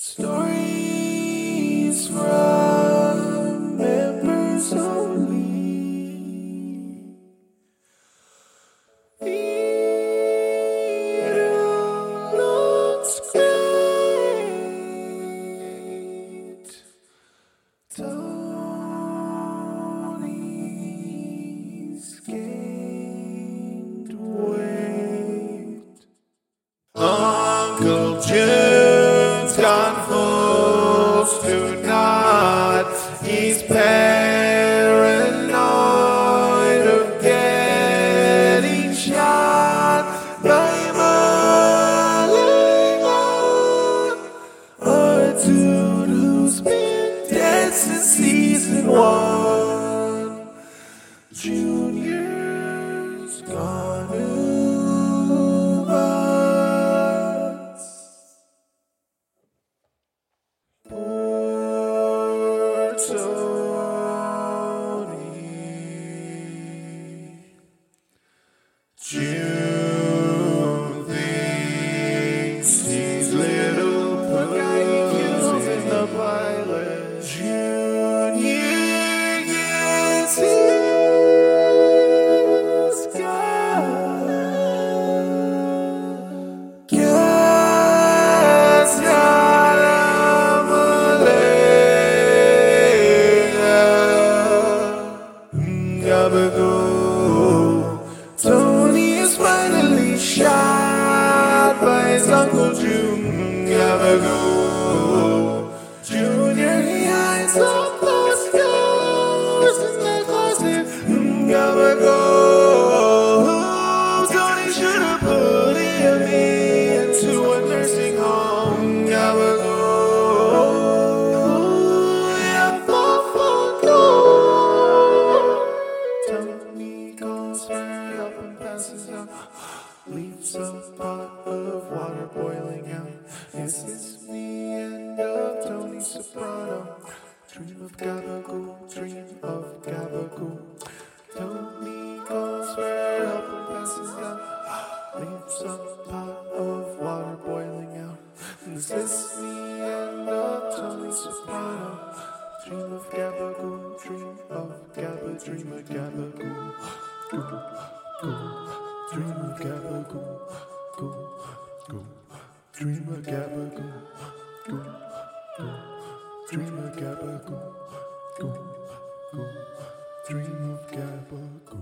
Stories from members only. It all looks great. Tony's gained weight. Uncle Jude's gone full tonight. He's paranoid of getting shot by Mulligan, a dude who's been dead since season one. Junior's gone to us. Poor Tony. June thinks he's little Puss in the pilot. Junior gets his gun. Cast out of Malaysia. Gabagool. Tony is finally shot by his Uncle June. Gabagool. Junior, he hides up those scars in the closet. Gabagool. Tony should have put him into a nursing home. Gabagool. Yeah, fuck, fuck, Tony goes right up and passes out. Leaves a pot of water boiling out. This is the end of Tony Soprano. Dream of Gabagool, dream of Gabagool. Tony goes right up and passes out. Leaves a pot of water boiling out. This is the end of Tony Soprano. Dream of Gabagool, dream of Gabba, dream of Gabagool. Goo, goo. Dream of Gabagool, goo, goo. Dream of Gabagool, goo, goo. Dream of Gabagool, goo, goo. Dream of Gabagool.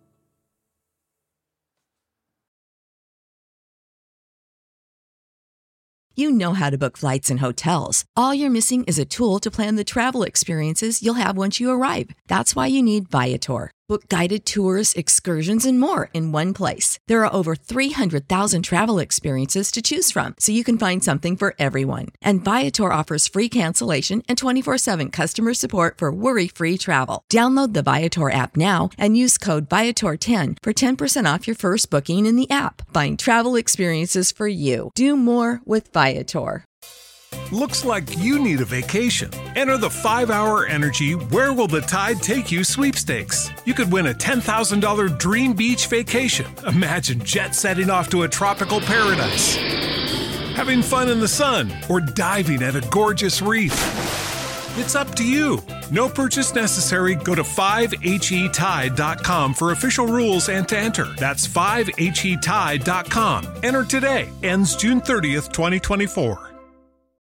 You know how to book flights and hotels. All you're missing is a tool to plan the travel experiences you'll have once you arrive. That's why you need Viator. Book guided tours, excursions, and more in one place. There are over three hundred thousand travel experiences to choose from, so you can find something for everyone. And Viator offers free cancellation and twenty-four seven customer support for worry-free travel. Download the Viator app now and use code Viator ten for ten percent off your first booking in the app. Find travel experiences for you. Do more with Viator. Looks like you need a vacation. Enter the five hour Energy Where Will the Tide Take You sweepstakes. You could win a ten thousand dollars dream beach vacation. Imagine jet setting off to a tropical paradise, having fun in the sun, or diving at a gorgeous reef. It's up to you. No purchase necessary. Go to five H E tide dot com for official rules and to enter. That's five H E tide dot com. Enter today. Ends June thirtieth, twenty twenty-four.